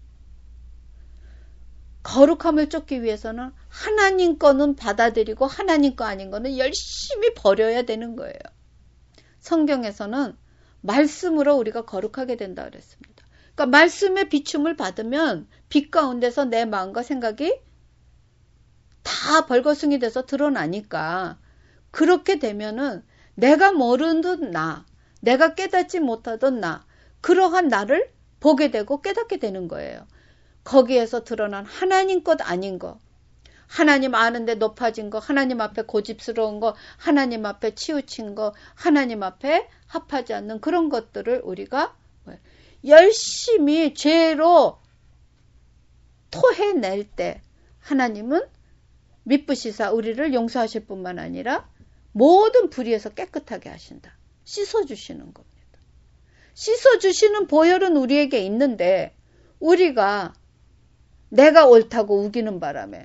거룩함을 쫓기 위해서는 하나님 거는 받아들이고 하나님 거 아닌 거는 열심히 버려야 되는 거예요. 성경에서는 말씀으로 우리가 거룩하게 된다 그랬습니다. 그러니까 말씀의 비춤을 받으면 빛 가운데서 내 마음과 생각이 다 벌거숭이 돼서 드러나니까 그렇게 되면은 내가 모르는 나, 내가 깨닫지 못하던 나, 그러한 나를 보게 되고 깨닫게 되는 거예요. 거기에서 드러난 하나님 것 아닌 거, 하나님 아는데 높아진 거, 하나님 앞에 고집스러운 거, 하나님 앞에 치우친 거, 하나님 앞에 합하지 않는 그런 것들을 우리가 열심히 죄로 토해낼 때 하나님은 미쁘시사 우리를 용서하실 뿐만 아니라 모든 불의에서 깨끗하게 하신다. 씻어주시는 겁니다. 씻어주시는 보혈은 우리에게 있는데 우리가 내가 옳다고 우기는 바람에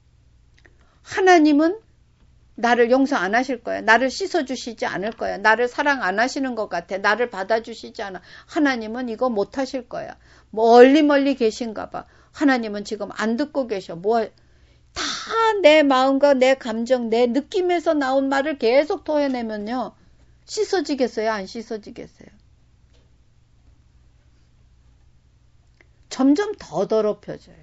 하나님은 나를 용서 안 하실 거야. 나를 씻어주시지 않을 거야. 나를 사랑 안 하시는 것 같아. 나를 받아주시지 않아. 하나님은 이거 못 하실 거야. 멀리 계신가 봐. 하나님은 지금 안 듣고 계셔. 다 내 마음과 내 감정, 내 느낌에서 나온 말을 계속 토해내면요. 씻어지겠어요? 안 씻어지겠어요? 점점 더 더럽혀져요.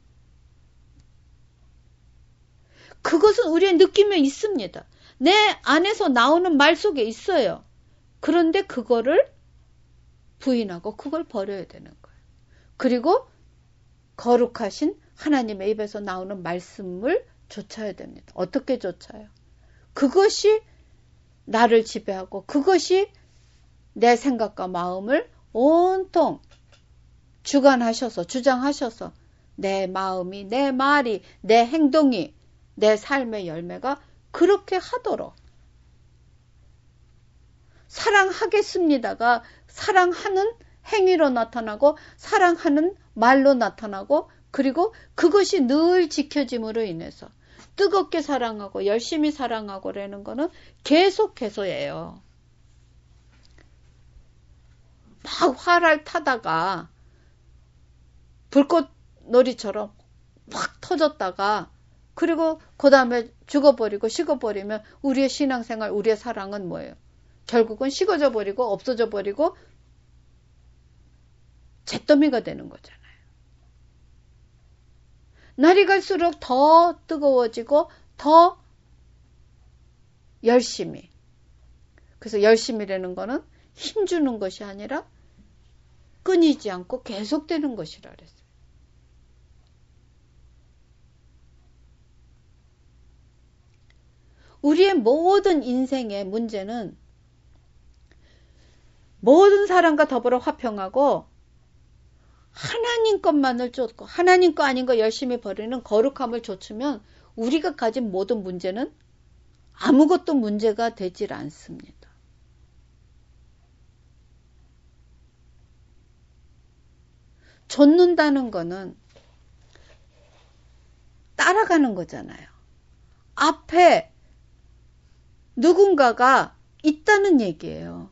그것은 우리의 느낌에 있습니다. 내 안에서 나오는 말 속에 있어요. 그런데 그거를 부인하고 그걸 버려야 되는 거예요. 그리고 거룩하신 하나님의 입에서 나오는 말씀을 좇아야 됩니다. 어떻게 좇아요? 그것이 나를 지배하고 그것이 내 생각과 마음을 온통 주장하셔서 내 마음이, 내 말이, 내 행동이, 내 삶의 열매가 그렇게 하도록 사랑하겠습니다가 사랑하는 행위로 나타나고 사랑하는 말로 나타나고 그리고 그것이 늘 지켜짐으로 인해서 뜨겁게 사랑하고 열심히 사랑하고라는 거는 계속해서예요. 막 화를 타다가 불꽃놀이처럼 확 터졌다가 그리고 그 다음에 죽어버리고 식어버리면 우리의 신앙생활, 우리의 사랑은 뭐예요? 결국은 식어져 버리고 없어져 버리고 잿더미가 되는 거잖아요. 날이 갈수록 더 뜨거워지고 더 열심히. 그래서 열심히라는 거는 힘주는 것이 아니라 끊이지 않고 계속되는 것이라 그랬어요. 우리의 모든 인생의 문제는 모든 사람과 더불어 화평하고 하나님 것만을 쫓고 하나님 거 아닌 거 열심히 버리는 거룩함을 좇으면 우리가 가진 모든 문제는 아무것도 문제가 되질 않습니다. 좇는다는 거는 따라가는 거잖아요. 앞에 누군가가 있다는 얘기예요.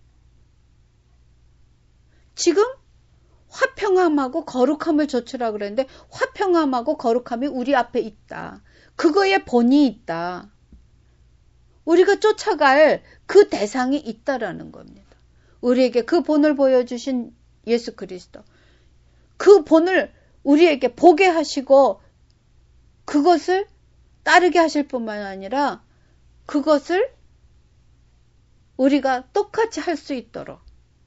지금 화평함하고 거룩함을 좇으라 그랬는데 화평함하고 거룩함이 우리 앞에 있다. 그거에 본이 있다. 우리가 쫓아갈 그 대상이 있다라는 겁니다. 우리에게 그 본을 보여주신 예수 그리스도. 그 본을 우리에게 보게 하시고 그것을 따르게 하실 뿐만 아니라 그것을 우리가 똑같이 할 수 있도록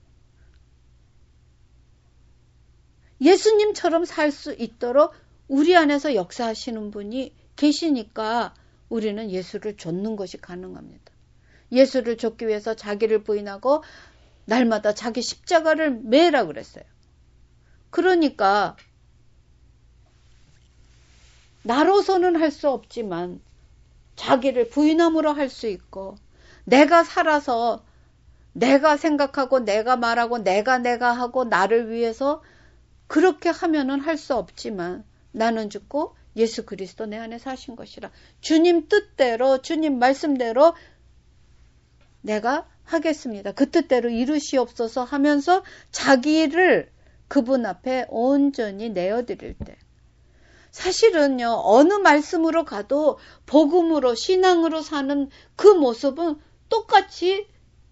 예수님처럼 살 수 있도록 우리 안에서 역사하시는 분이 계시니까 우리는 예수를 좇는 것이 가능합니다. 예수를 좇기 위해서 자기를 부인하고 날마다 자기 십자가를 매라 그랬어요. 그러니까 나로서는 할 수 없지만 자기를 부인함으로 할 수 있고 내가 살아서 내가 생각하고 내가 말하고 내가 하고 나를 위해서 그렇게 하면은 할 수 없지만 나는 죽고 예수 그리스도 내 안에 사신 것이라. 주님 뜻대로 주님 말씀대로 내가 하겠습니다. 그 뜻대로 이루시옵소서 하면서 자기를 그분 앞에 온전히 내어드릴 때 사실은요 어느 말씀으로 가도 복음으로 신앙으로 사는 그 모습은 똑같이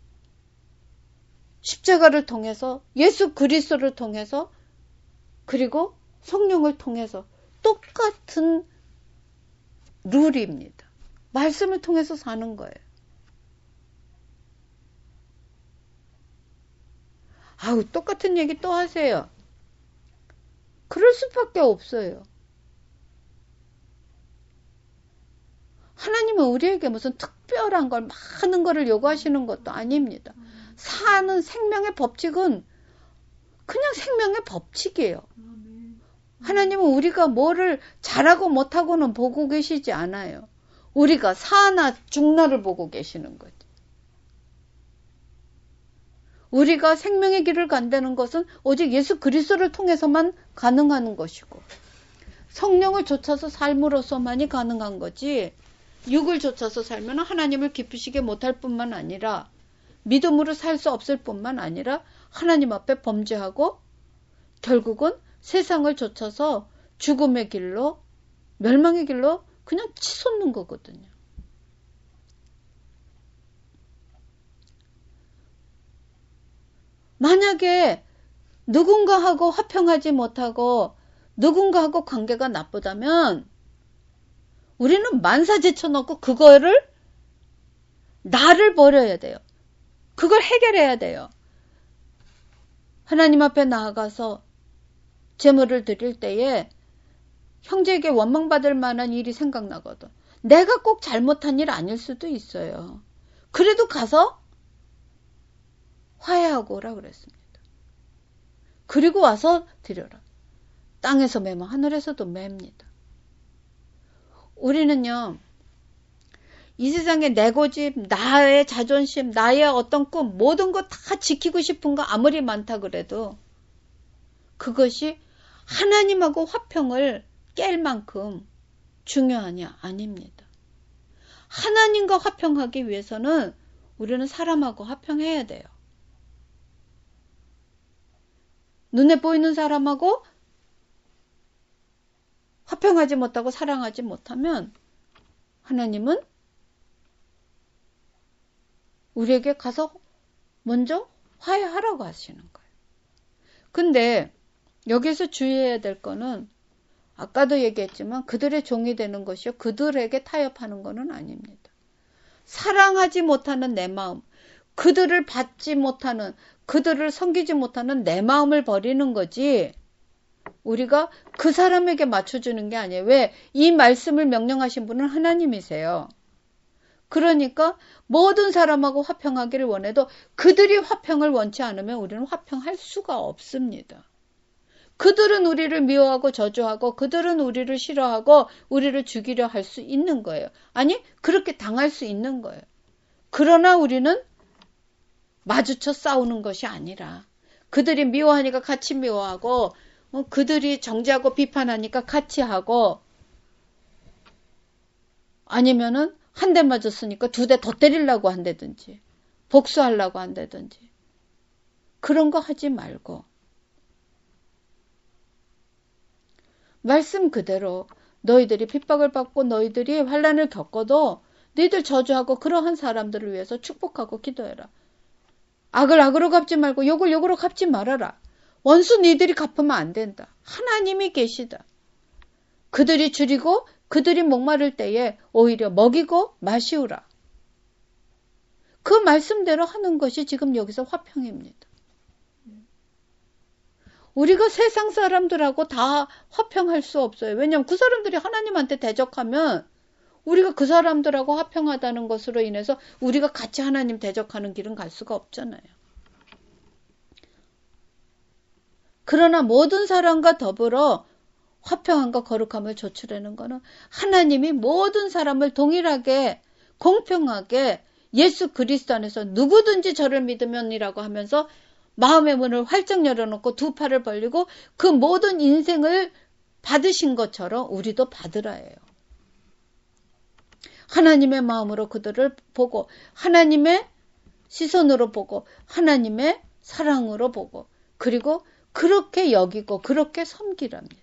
십자가를 통해서 예수 그리스도를 통해서 그리고 성령을 통해서 똑같은 룰입니다. 말씀을 통해서 사는 거예요. 아우 똑같은 얘기 또 하세요. 그럴 수밖에 없어요. 하나님은 우리에게 무슨 특별한 걸 많은 거를 요구하시는 것도 아닙니다. 사는 생명의 법칙은 그냥 생명의 법칙이에요. 하나님은 우리가 뭐를 잘하고 못하고는 보고 계시지 않아요. 우리가 사나 죽나를 보고 계시는 거죠. 우리가 생명의 길을 간다는 것은 오직 예수 그리스도를 통해서만 가능한 것이고 성령을 좇아서 삶으로서만이 가능한 거지 육을 좇아서 살면 하나님을 기쁘시게 못할 뿐만 아니라 믿음으로 살 수 없을 뿐만 아니라 하나님 앞에 범죄하고 결국은 세상을 좇아서 죽음의 길로 멸망의 길로 그냥 치솟는 거거든요. 만약에 누군가하고 화평하지 못하고 누군가하고 관계가 나쁘다면 우리는 만사 제쳐놓고 그거를 나를 버려야 돼요. 그걸 해결해야 돼요. 하나님 앞에 나아가서 제물을 드릴 때에 형제에게 원망받을 만한 일이 생각나거든. 내가 꼭 잘못한 일 아닐 수도 있어요. 그래도 가서 화해하고 오라 그랬습니다. 그리고 와서 드려라. 땅에서 매면 하늘에서도 맵니다. 우리는요. 이 세상에 내 고집, 나의 자존심, 나의 어떤 꿈 모든 거 다 지키고 싶은 거 아무리 많다 그래도 그것이 하나님하고 화평을 깰 만큼 중요하냐? 아닙니다. 하나님과 화평하기 위해서는 우리는 사람하고 화평해야 돼요. 눈에 보이는 사람하고 화평하지 못하고 사랑하지 못하면 하나님은 우리에게 가서 먼저 화해하라고 하시는 거예요. 근데 여기서 주의해야 될 거는 아까도 얘기했지만 그들의 종이 되는 것이요. 그들에게 타협하는 것은 아닙니다. 사랑하지 못하는 내 마음, 그들을 받지 못하는, 그들을 섬기지 못하는 내 마음을 버리는 거지 우리가 그 사람에게 맞춰주는 게 아니에요. 왜? 이 말씀을 명령하신 분은 하나님이세요. 그러니까 모든 사람하고 화평하기를 원해도 그들이 화평을 원치 않으면 우리는 화평할 수가 없습니다. 그들은 우리를 미워하고 저주하고 그들은 우리를 싫어하고 우리를 죽이려 할 수 있는 거예요. 아니, 그렇게 당할 수 있는 거예요. 그러나 우리는 마주쳐 싸우는 것이 아니라 그들이 미워하니까 같이 미워하고 그들이 정죄하고 비판하니까 같이 하고 아니면은 한 대 맞았으니까 2대 더 때리려고 한다든지 복수하려고 한다든지 그런 거 하지 말고 말씀 그대로 너희들이 핍박을 받고 너희들이 환난을 겪어도 너희들 저주하고 그러한 사람들을 위해서 축복하고 기도해라. 악을 악으로 갚지 말고 욕을 욕으로 갚지 말아라. 원수 너희들이 갚으면 안 된다. 하나님이 계시다. 그들이 줄이고 그들이 목마를 때에 오히려 먹이고 마시우라. 그 말씀대로 하는 것이 지금 여기서 화평입니다. 우리가 세상 사람들하고 다 화평할 수 없어요. 왜냐하면 그 사람들이 하나님한테 대적하면 우리가 그 사람들하고 화평하다는 것으로 인해서 우리가 같이 하나님 대적하는 길은 갈 수가 없잖아요. 그러나 모든 사람과 더불어 화평함과 거룩함을 조출하는 것은 하나님이 모든 사람을 동일하게 공평하게 예수 그리스도 안에서 누구든지 저를 믿으면이라고 하면서 마음의 문을 활짝 열어놓고 2 팔을 벌리고 그 모든 인생을 받으신 것처럼 우리도 받으라 해요. 하나님의 마음으로 그들을 보고 하나님의 시선으로 보고 하나님의 사랑으로 보고 그리고 그렇게 여기고 그렇게 섬기랍니다.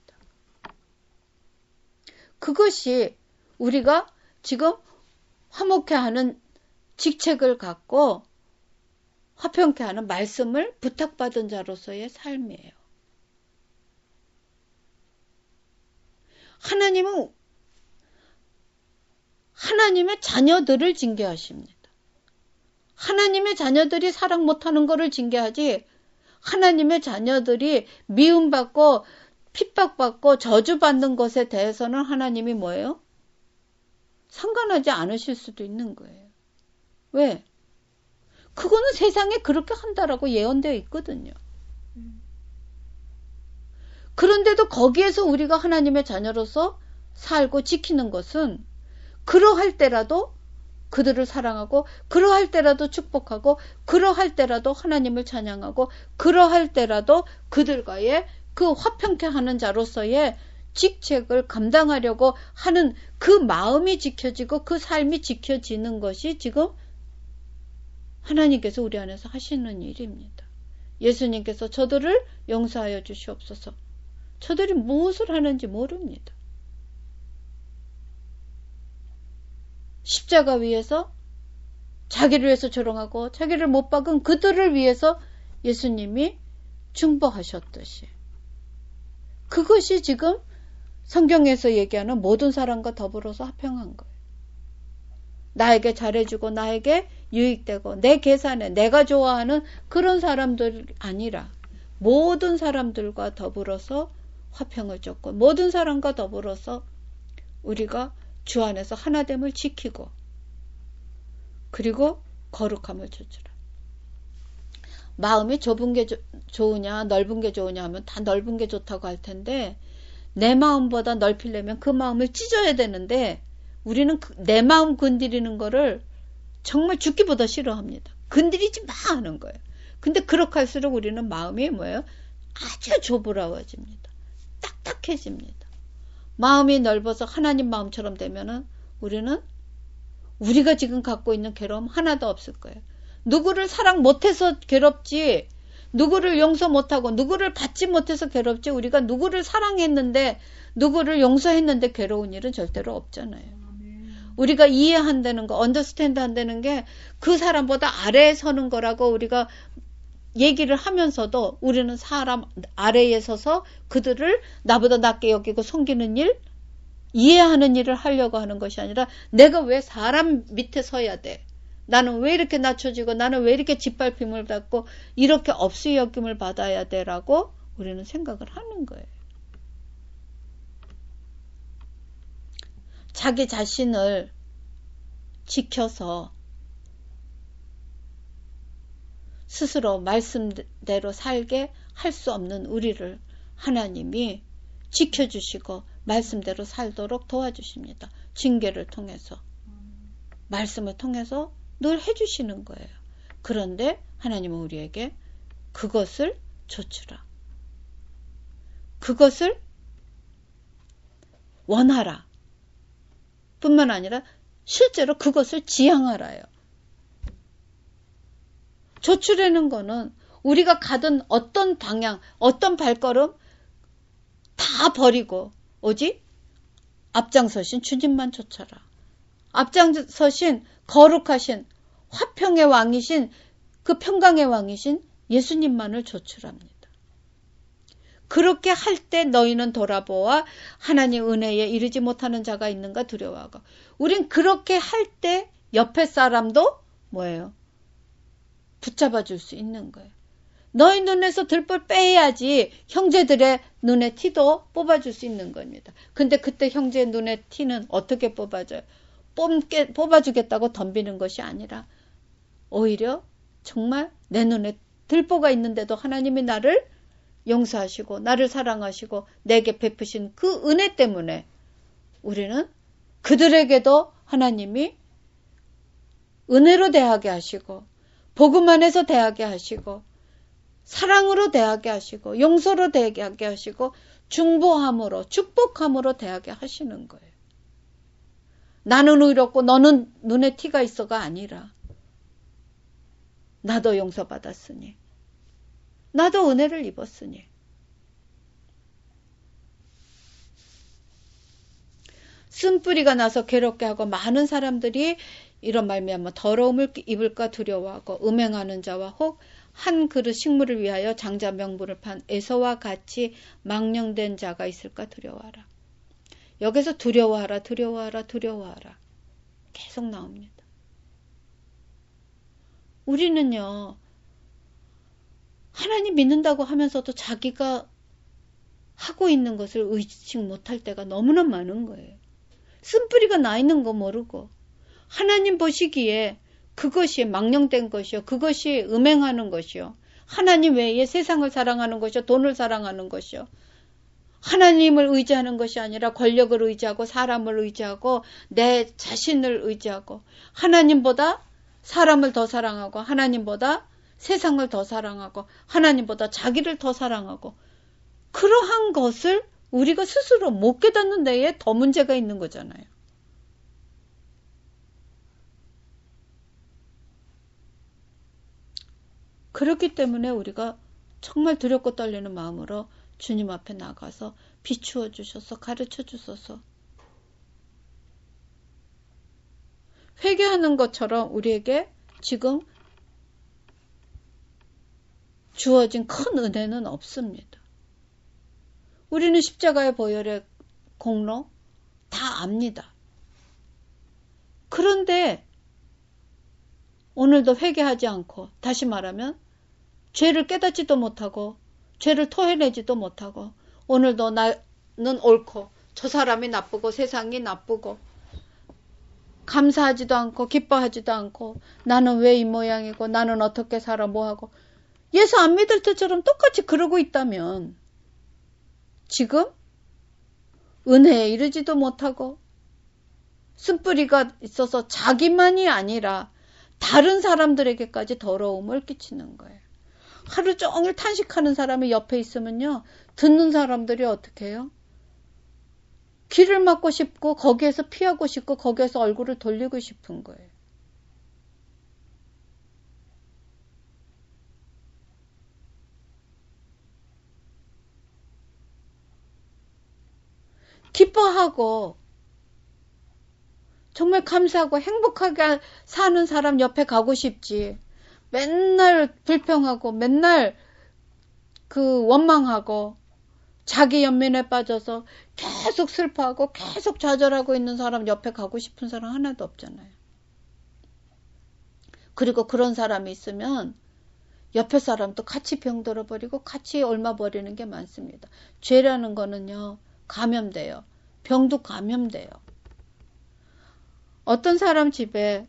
그것이 우리가 지금 화목해 하는 직책을 갖고 화평케 하는 말씀을 부탁받은 자로서의 삶이에요. 하나님은 하나님의 자녀들을 징계하십니다. 하나님의 자녀들이 사랑 못하는 것을 징계하지 하나님의 자녀들이 미움받고 핍박받고 저주받는 것에 대해서는 하나님이 뭐예요? 상관하지 않으실 수도 있는 거예요. 왜? 그거는 세상에 그렇게 한다라고 예언되어 있거든요. 그런데도 거기에서 우리가 하나님의 자녀로서 살고 지키는 것은 그러할 때라도 그들을 사랑하고 그러할 때라도 축복하고 그러할 때라도 하나님을 찬양하고 그러할 때라도 그들과의 그 화평케 하는 자로서의 직책을 감당하려고 하는 그 마음이 지켜지고 그 삶이 지켜지는 것이 지금 하나님께서 우리 안에서 하시는 일입니다. 예수님께서 저들을 용서하여 주시옵소서. 저들이 무엇을 하는지 모릅니다. 십자가 위에서 자기를 위해서 조롱하고 자기를 못 박은 그들을 위해서 예수님이 중보하셨듯이 그것이 지금 성경에서 얘기하는 모든 사람과 더불어서 화평한 거예요. 나에게 잘해주고 나에게 유익되고 내 계산에 내가 좋아하는 그런 사람들이 아니라 모든 사람들과 더불어서 화평을 줬고 모든 사람과 더불어서 우리가 주 안에서 하나됨을 지키고 그리고 거룩함을 조절하라. 마음이 좁은 게 좋으냐 넓은 게 좋으냐 하면 다 넓은 게 좋다고 할 텐데 내 마음보다 넓히려면 그 마음을 찢어야 되는데 우리는 내 마음 건드리는 거를 정말 죽기보다 싫어합니다. 건드리지 마 하는 거예요. 근데 그렇게 할수록 우리는 마음이 뭐예요? 아주 조부라워집니다. 딱딱해집니다. 마음이 넓어서 하나님 마음처럼 되면은 우리는 우리가 지금 갖고 있는 괴로움 하나도 없을 거예요. 누구를 사랑 못해서 괴롭지 누구를 용서 못하고 누구를 받지 못해서 괴롭지 우리가 누구를 사랑했는데 누구를 용서했는데 괴로운 일은 절대로 없잖아요. 우리가 이해한다는 거, 언더스탠드 한다는 게 그 사람보다 아래에 서는 거라고 우리가 얘기를 하면서도 우리는 사람 아래에 서서 그들을 나보다 낮게 여기고 섬기는 일, 이해하는 일을 하려고 하는 것이 아니라 내가 왜 사람 밑에 서야 돼? 나는 왜 이렇게 낮춰지고 나는 왜 이렇게 짓밟힘을 받고 이렇게 업수 여김을 받아야 돼라고 우리는 생각을 하는 거예요. 자기 자신을 지켜서 스스로 말씀대로 살게 할 수 없는 우리를 하나님이 지켜주시고 말씀대로 살도록 도와주십니다. 징계를 통해서, 말씀을 통해서 늘 해주시는 거예요. 그런데 하나님은 우리에게 그것을 조추라, 그것을 원하라 뿐만 아니라 실제로 그것을 지향하라요. 조추라는 거는 우리가 가던 어떤 방향, 어떤 발걸음 다 버리고 오직 앞장서신 주님만 쫓아라. 앞장서신 거룩하신 화평의 왕이신 그 평강의 왕이신 예수님만을 조추랍니다. 그렇게 할 때 너희는 돌아보아 하나님 은혜에 이르지 못하는 자가 있는가 두려워하고. 우린 그렇게 할 때 옆에 사람도 뭐예요? 붙잡아 줄 수 있는 거예요. 너희 눈에서 들불 빼야지 형제들의 눈에 티도 뽑아줄 수 있는 겁니다. 근데 그때 형제의 눈에 티는 어떻게 뽑아줘요? 뽑아주겠다고 덤비는 것이 아니라 오히려 정말 내 눈에 들보가 있는데도 하나님이 나를 용서하시고 나를 사랑하시고 내게 베푸신 그 은혜 때문에 우리는 그들에게도 하나님이 은혜로 대하게 하시고 복음 안에서 대하게 하시고 사랑으로 대하게 하시고 용서로 대하게 하시고 중보함으로 축복함으로 대하게 하시는 거예요. 나는 의롭고 너는 눈에 티가 있어가 아니라 나도 용서받았으니 나도 은혜를 입었으니 쓴뿌리가 나서 괴롭게 하고 많은 사람들이 이런 말미암아 더러움을 입을까 두려워하고 음행하는 자와 혹 한 그릇 식물을 위하여 장자 명분을 판 에서와 같이 망령된 자가 있을까 두려워하라. 여기서 두려워하라, 두려워하라, 두려워하라 계속 나옵니다. 우리는요, 하나님 믿는다고 하면서도 자기가 하고 있는 것을 의식 못할 때가 너무나 많은 거예요. 쓴뿌리가 나 있는 거 모르고 하나님 보시기에 그것이 망령된 것이요, 그것이 음행하는 것이요, 하나님 외에 세상을 사랑하는 것이요, 돈을 사랑하는 것이요, 하나님을 의지하는 것이 아니라 권력을 의지하고 사람을 의지하고 내 자신을 의지하고 하나님보다 사람을 더 사랑하고 하나님보다 세상을 더 사랑하고 하나님보다 자기를 더 사랑하고 그러한 것을 우리가 스스로 못 깨닫는 데에 더 문제가 있는 거잖아요. 그렇기 때문에 우리가 정말 두렵고 떨리는 마음으로 주님 앞에 나가서 비추어 주셔서 가르쳐 주셔서 회개하는 것처럼 우리에게 지금 주어진 큰 은혜는 없습니다. 우리는 십자가의 보혈의 공로 다 압니다. 그런데 오늘도 회개하지 않고, 다시 말하면 죄를 깨닫지도 못하고 죄를 토해내지도 못하고 오늘도 나는 옳고 저 사람이 나쁘고 세상이 나쁘고 감사하지도 않고 기뻐하지도 않고 나는 왜 이 모양이고 나는 어떻게 살아 뭐하고 예수 안 믿을 때처럼 똑같이 그러고 있다면 지금 은혜에 이르지도 못하고 쓴뿌리가 있어서 자기만이 아니라 다른 사람들에게까지 더러움을 끼치는 거예요. 하루 종일 탄식하는 사람이 옆에 있으면요, 듣는 사람들이 어떻게 해요? 귀를 막고 싶고 거기에서 피하고 싶고 거기에서 얼굴을 돌리고 싶은 거예요. 기뻐하고 정말 감사하고 행복하게 사는 사람 옆에 가고 싶지. 맨날 불평하고 맨날 그 원망하고 자기 연민에 빠져서 계속 슬퍼하고 계속 좌절하고 있는 사람 옆에 가고 싶은 사람 하나도 없잖아요. 그리고 그런 사람이 있으면 옆에 사람도 같이 병들어 버리고 같이 옮아 버리는 게 많습니다. 죄라는 거는요, 감염돼요. 병도 감염돼요. 어떤 사람 집에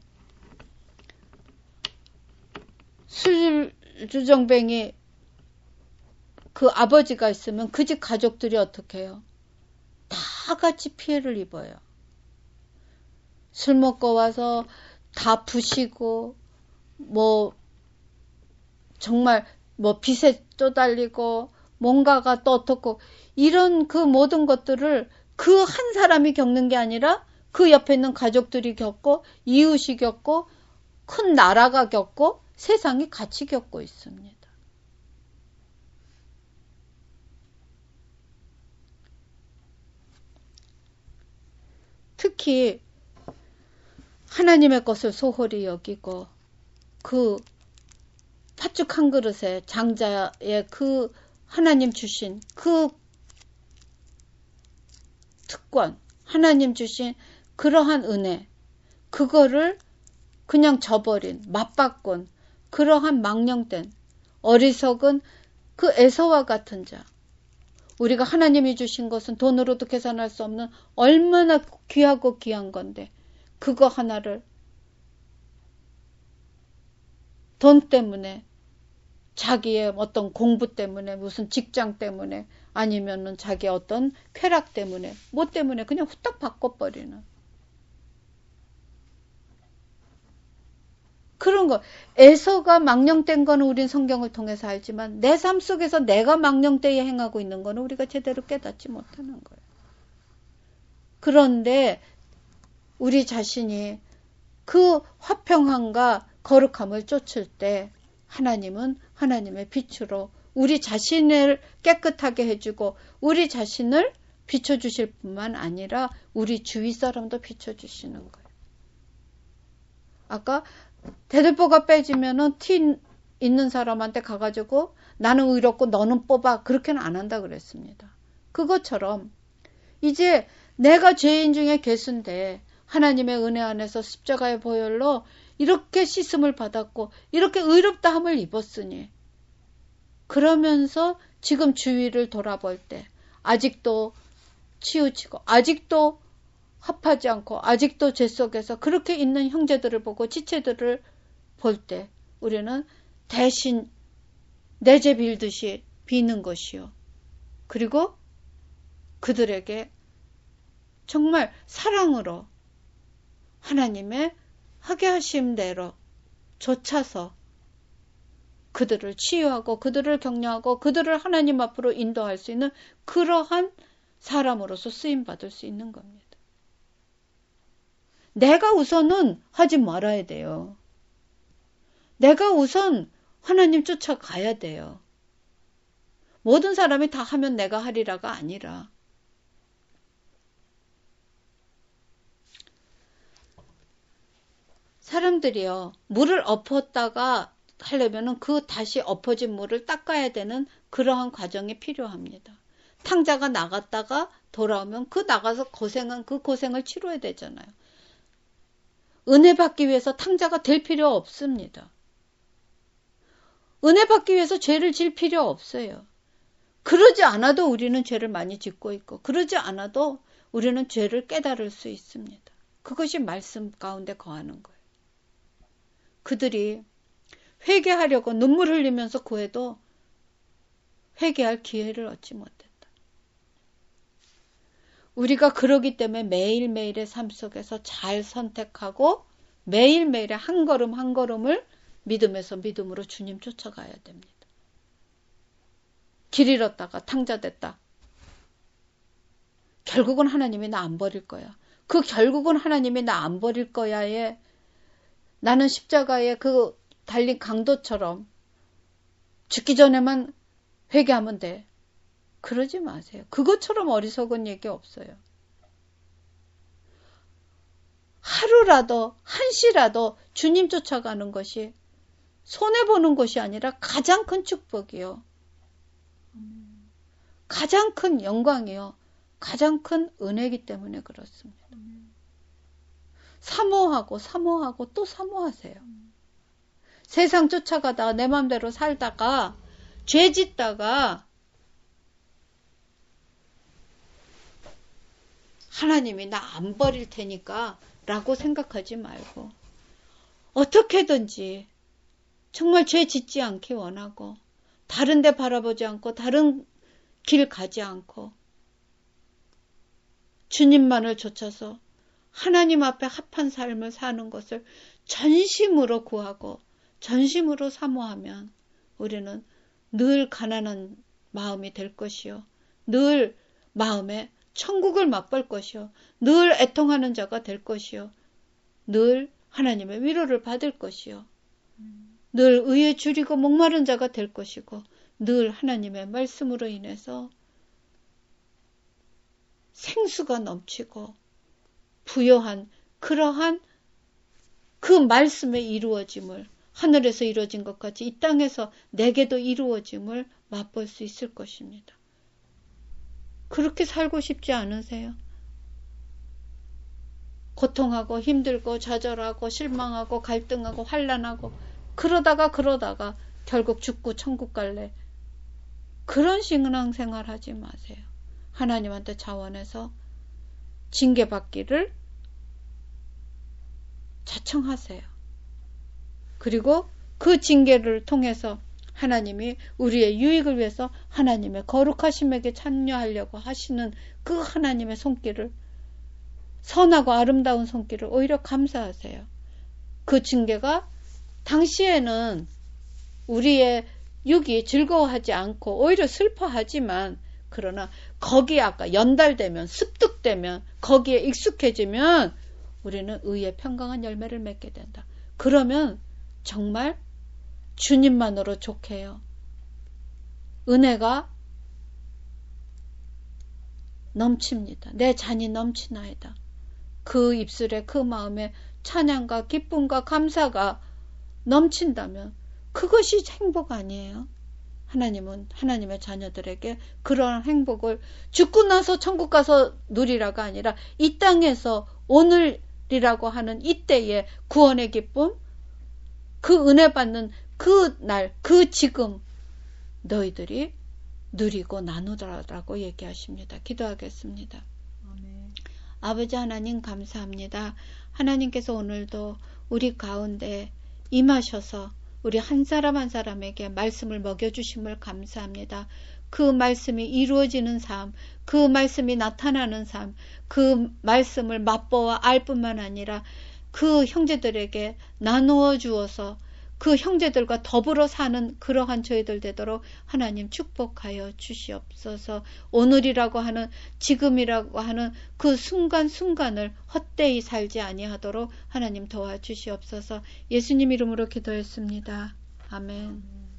술주정뱅이 그 아버지가 있으면 그 집 가족들이 어떻게 해요? 다 같이 피해를 입어요. 술 먹고 와서 다 부시고 뭐 정말 뭐 빚에 쪼달리고 뭔가가 또 어떻고 이런 그 모든 것들을 그 한 사람이 겪는 게 아니라 그 옆에 있는 가족들이 겪고 이웃이 겪고 큰 나라가 겪고 세상이 같이 겪고 있습니다. 특히 하나님의 것을 소홀히 여기고 그 팥죽 한 그릇에 장자의 그 하나님 주신 그 특권, 하나님 주신 그러한 은혜, 그거를 그냥 저버린, 맞바꾼 그러한 망령된 어리석은 그 에서와 같은 자. 우리가 하나님이 주신 것은 돈으로도 계산할 수 없는 얼마나 귀하고 귀한 건데 그거 하나를 돈 때문에 자기의 어떤 공부 때문에 무슨 직장 때문에 아니면은 자기의 어떤 쾌락 때문에 뭐 때문에 그냥 후딱 바꿔버리는 그런 거. 에서가 망령된 거는 우린 성경을 통해서 알지만 내 삶 속에서 내가 망령되게 행하고 있는 거는 우리가 제대로 깨닫지 못하는 거예요. 그런데 우리 자신이 그 화평함과 거룩함을 쫓을 때 하나님은 하나님의 빛으로 우리 자신을 깨끗하게 해주고 우리 자신을 비춰주실 뿐만 아니라 우리 주위 사람도 비춰주시는 거예요. 아까 대들보가 빼지면은 티 있는 사람한테 가가지고 나는 의롭고 너는 뽑아 그렇게는 안 한다 그랬습니다. 그것처럼 이제 내가 죄인 중에 괴수인데 하나님의 은혜 안에서 십자가의 보혈로 이렇게 씻음을 받았고 이렇게 의롭다함을 입었으니 그러면서 지금 주위를 돌아볼 때 아직도 치우치고 아직도 합하지 않고 아직도 죄 속에서 그렇게 있는 형제들을 보고 지체들을 볼 때 우리는 대신 내 죄 빌듯이 비는 것이요. 그리고 그들에게 정말 사랑으로 하나님의 하게 하심 대로 좇아서 그들을 치유하고 그들을 격려하고 그들을 하나님 앞으로 인도할 수 있는 그러한 사람으로서 쓰임받을 수 있는 겁니다. 내가 우선은 하지 말아야 돼요. 내가 우선 하나님 쫓아가야 돼요. 모든 사람이 다 하면 내가 하리라가 아니라 사람들이요. 물을 엎었다가 하려면은 그 다시 엎어진 물을 닦아야 되는 그러한 과정이 필요합니다. 탕자가 나갔다가 돌아오면 그 나가서 고생한 그 고생을 치러야 되잖아요. 은혜 받기 위해서 탕자가 될 필요 없습니다. 은혜 받기 위해서 죄를 질 필요 없어요. 그러지 않아도 우리는 죄를 많이 짓고 있고 그러지 않아도 우리는 죄를 깨달을 수 있습니다. 그것이 말씀 가운데 거하는 거예요. 그들이 회개하려고 눈물 흘리면서 구해도 회개할 기회를 얻지 못했다. 우리가 그러기 때문에 매일매일의 삶 속에서 잘 선택하고 매일매일의 한 걸음 한 걸음을 믿음에서 믿음으로 주님 쫓아가야 됩니다. 길 잃었다가 탕자됐다. 결국은 하나님이 나 안 버릴 거야. 그 결국은 하나님이 나 안 버릴 거야에 나는 십자가에 그 달린 강도처럼 죽기 전에만 회개하면 돼. 그러지 마세요. 그것처럼 어리석은 얘기 없어요. 하루라도 한시라도 주님 쫓아가는 것이 손해보는 것이 아니라 가장 큰 축복이요. 가장 큰 영광이요. 가장 큰 은혜이기 때문에 그렇습니다. 사모하고 또 사모하세요. 세상 쫓아가다가 내 맘대로 살다가 죄 짓다가 하나님이 나 안 버릴 테니까 라고 생각하지 말고 어떻게든지 정말 죄 짓지 않기 원하고 다른 데 바라보지 않고 다른 길 가지 않고 주님만을 좇아서 하나님 앞에 합한 삶을 사는 것을 전심으로 구하고 전심으로 사모하면 우리는 늘 가난한 마음이 될 것이요. 늘 마음에 천국을 맛볼 것이요. 늘 애통하는 자가 될 것이요. 늘 하나님의 위로를 받을 것이요. 늘 의에 줄이고 목마른 자가 될 것이고 늘 하나님의 말씀으로 인해서 생수가 넘치고 부요한 그러한 그 말씀의 이루어짐을 하늘에서 이루어진 것 같이 이 땅에서 내게도 이루어짐을 맛볼 수 있을 것입니다. 그렇게 살고 싶지 않으세요? 고통하고 힘들고 좌절하고 실망하고 갈등하고 환난하고 그러다가 결국 죽고 천국 갈래. 그런 신앙생활 하지 마세요. 하나님한테 자원해서 징계받기를 자청하세요. 그리고 그 징계를 통해서 하나님이 우리의 유익을 위해서 하나님의 거룩하심에게 참여하려고 하시는 그 하나님의 손길을 선하고 아름다운 손길을 오히려 감사하세요. 그 징계가 당시에는 우리의 육이 즐거워하지 않고 오히려 슬퍼하지만 그러나 거기에 아까 연달되면 습득되면 거기에 익숙해지면 우리는 의의 평강한 열매를 맺게 된다. 그러면 정말 주님만으로 족해요. 은혜가 넘칩니다. 내 잔이 넘치나이다. 그 입술에 그 마음에 찬양과 기쁨과 감사가 넘친다면 그것이 행복 아니에요? 하나님은 하나님의 자녀들에게 그러한 행복을 죽고 나서 천국 가서 누리라가 아니라 이 땅에서 오늘이라고 하는 이때의 구원의 기쁨, 그 은혜 받는 그 날, 그 지금 너희들이 누리고 나누라라고 얘기하십니다. 기도하겠습니다. 아멘. 아버지 하나님 감사합니다. 하나님께서 오늘도 우리 가운데 임하셔서 우리 한 사람 한 사람에게 말씀을 먹여주심을 감사합니다. 그 말씀이 이루어지는 삶, 그 말씀이 나타나는 삶, 그 말씀을 맛보아 알 뿐만 아니라 그 형제들에게 나누어 주어서 그 형제들과 더불어 사는 그러한 저희들 되도록 하나님 축복하여 주시옵소서. 오늘이라고 하는 지금이라고 하는 그 순간순간을 헛되이 살지 아니하도록 하나님 도와주시옵소서. 예수님 이름으로 기도했습니다. 아멘.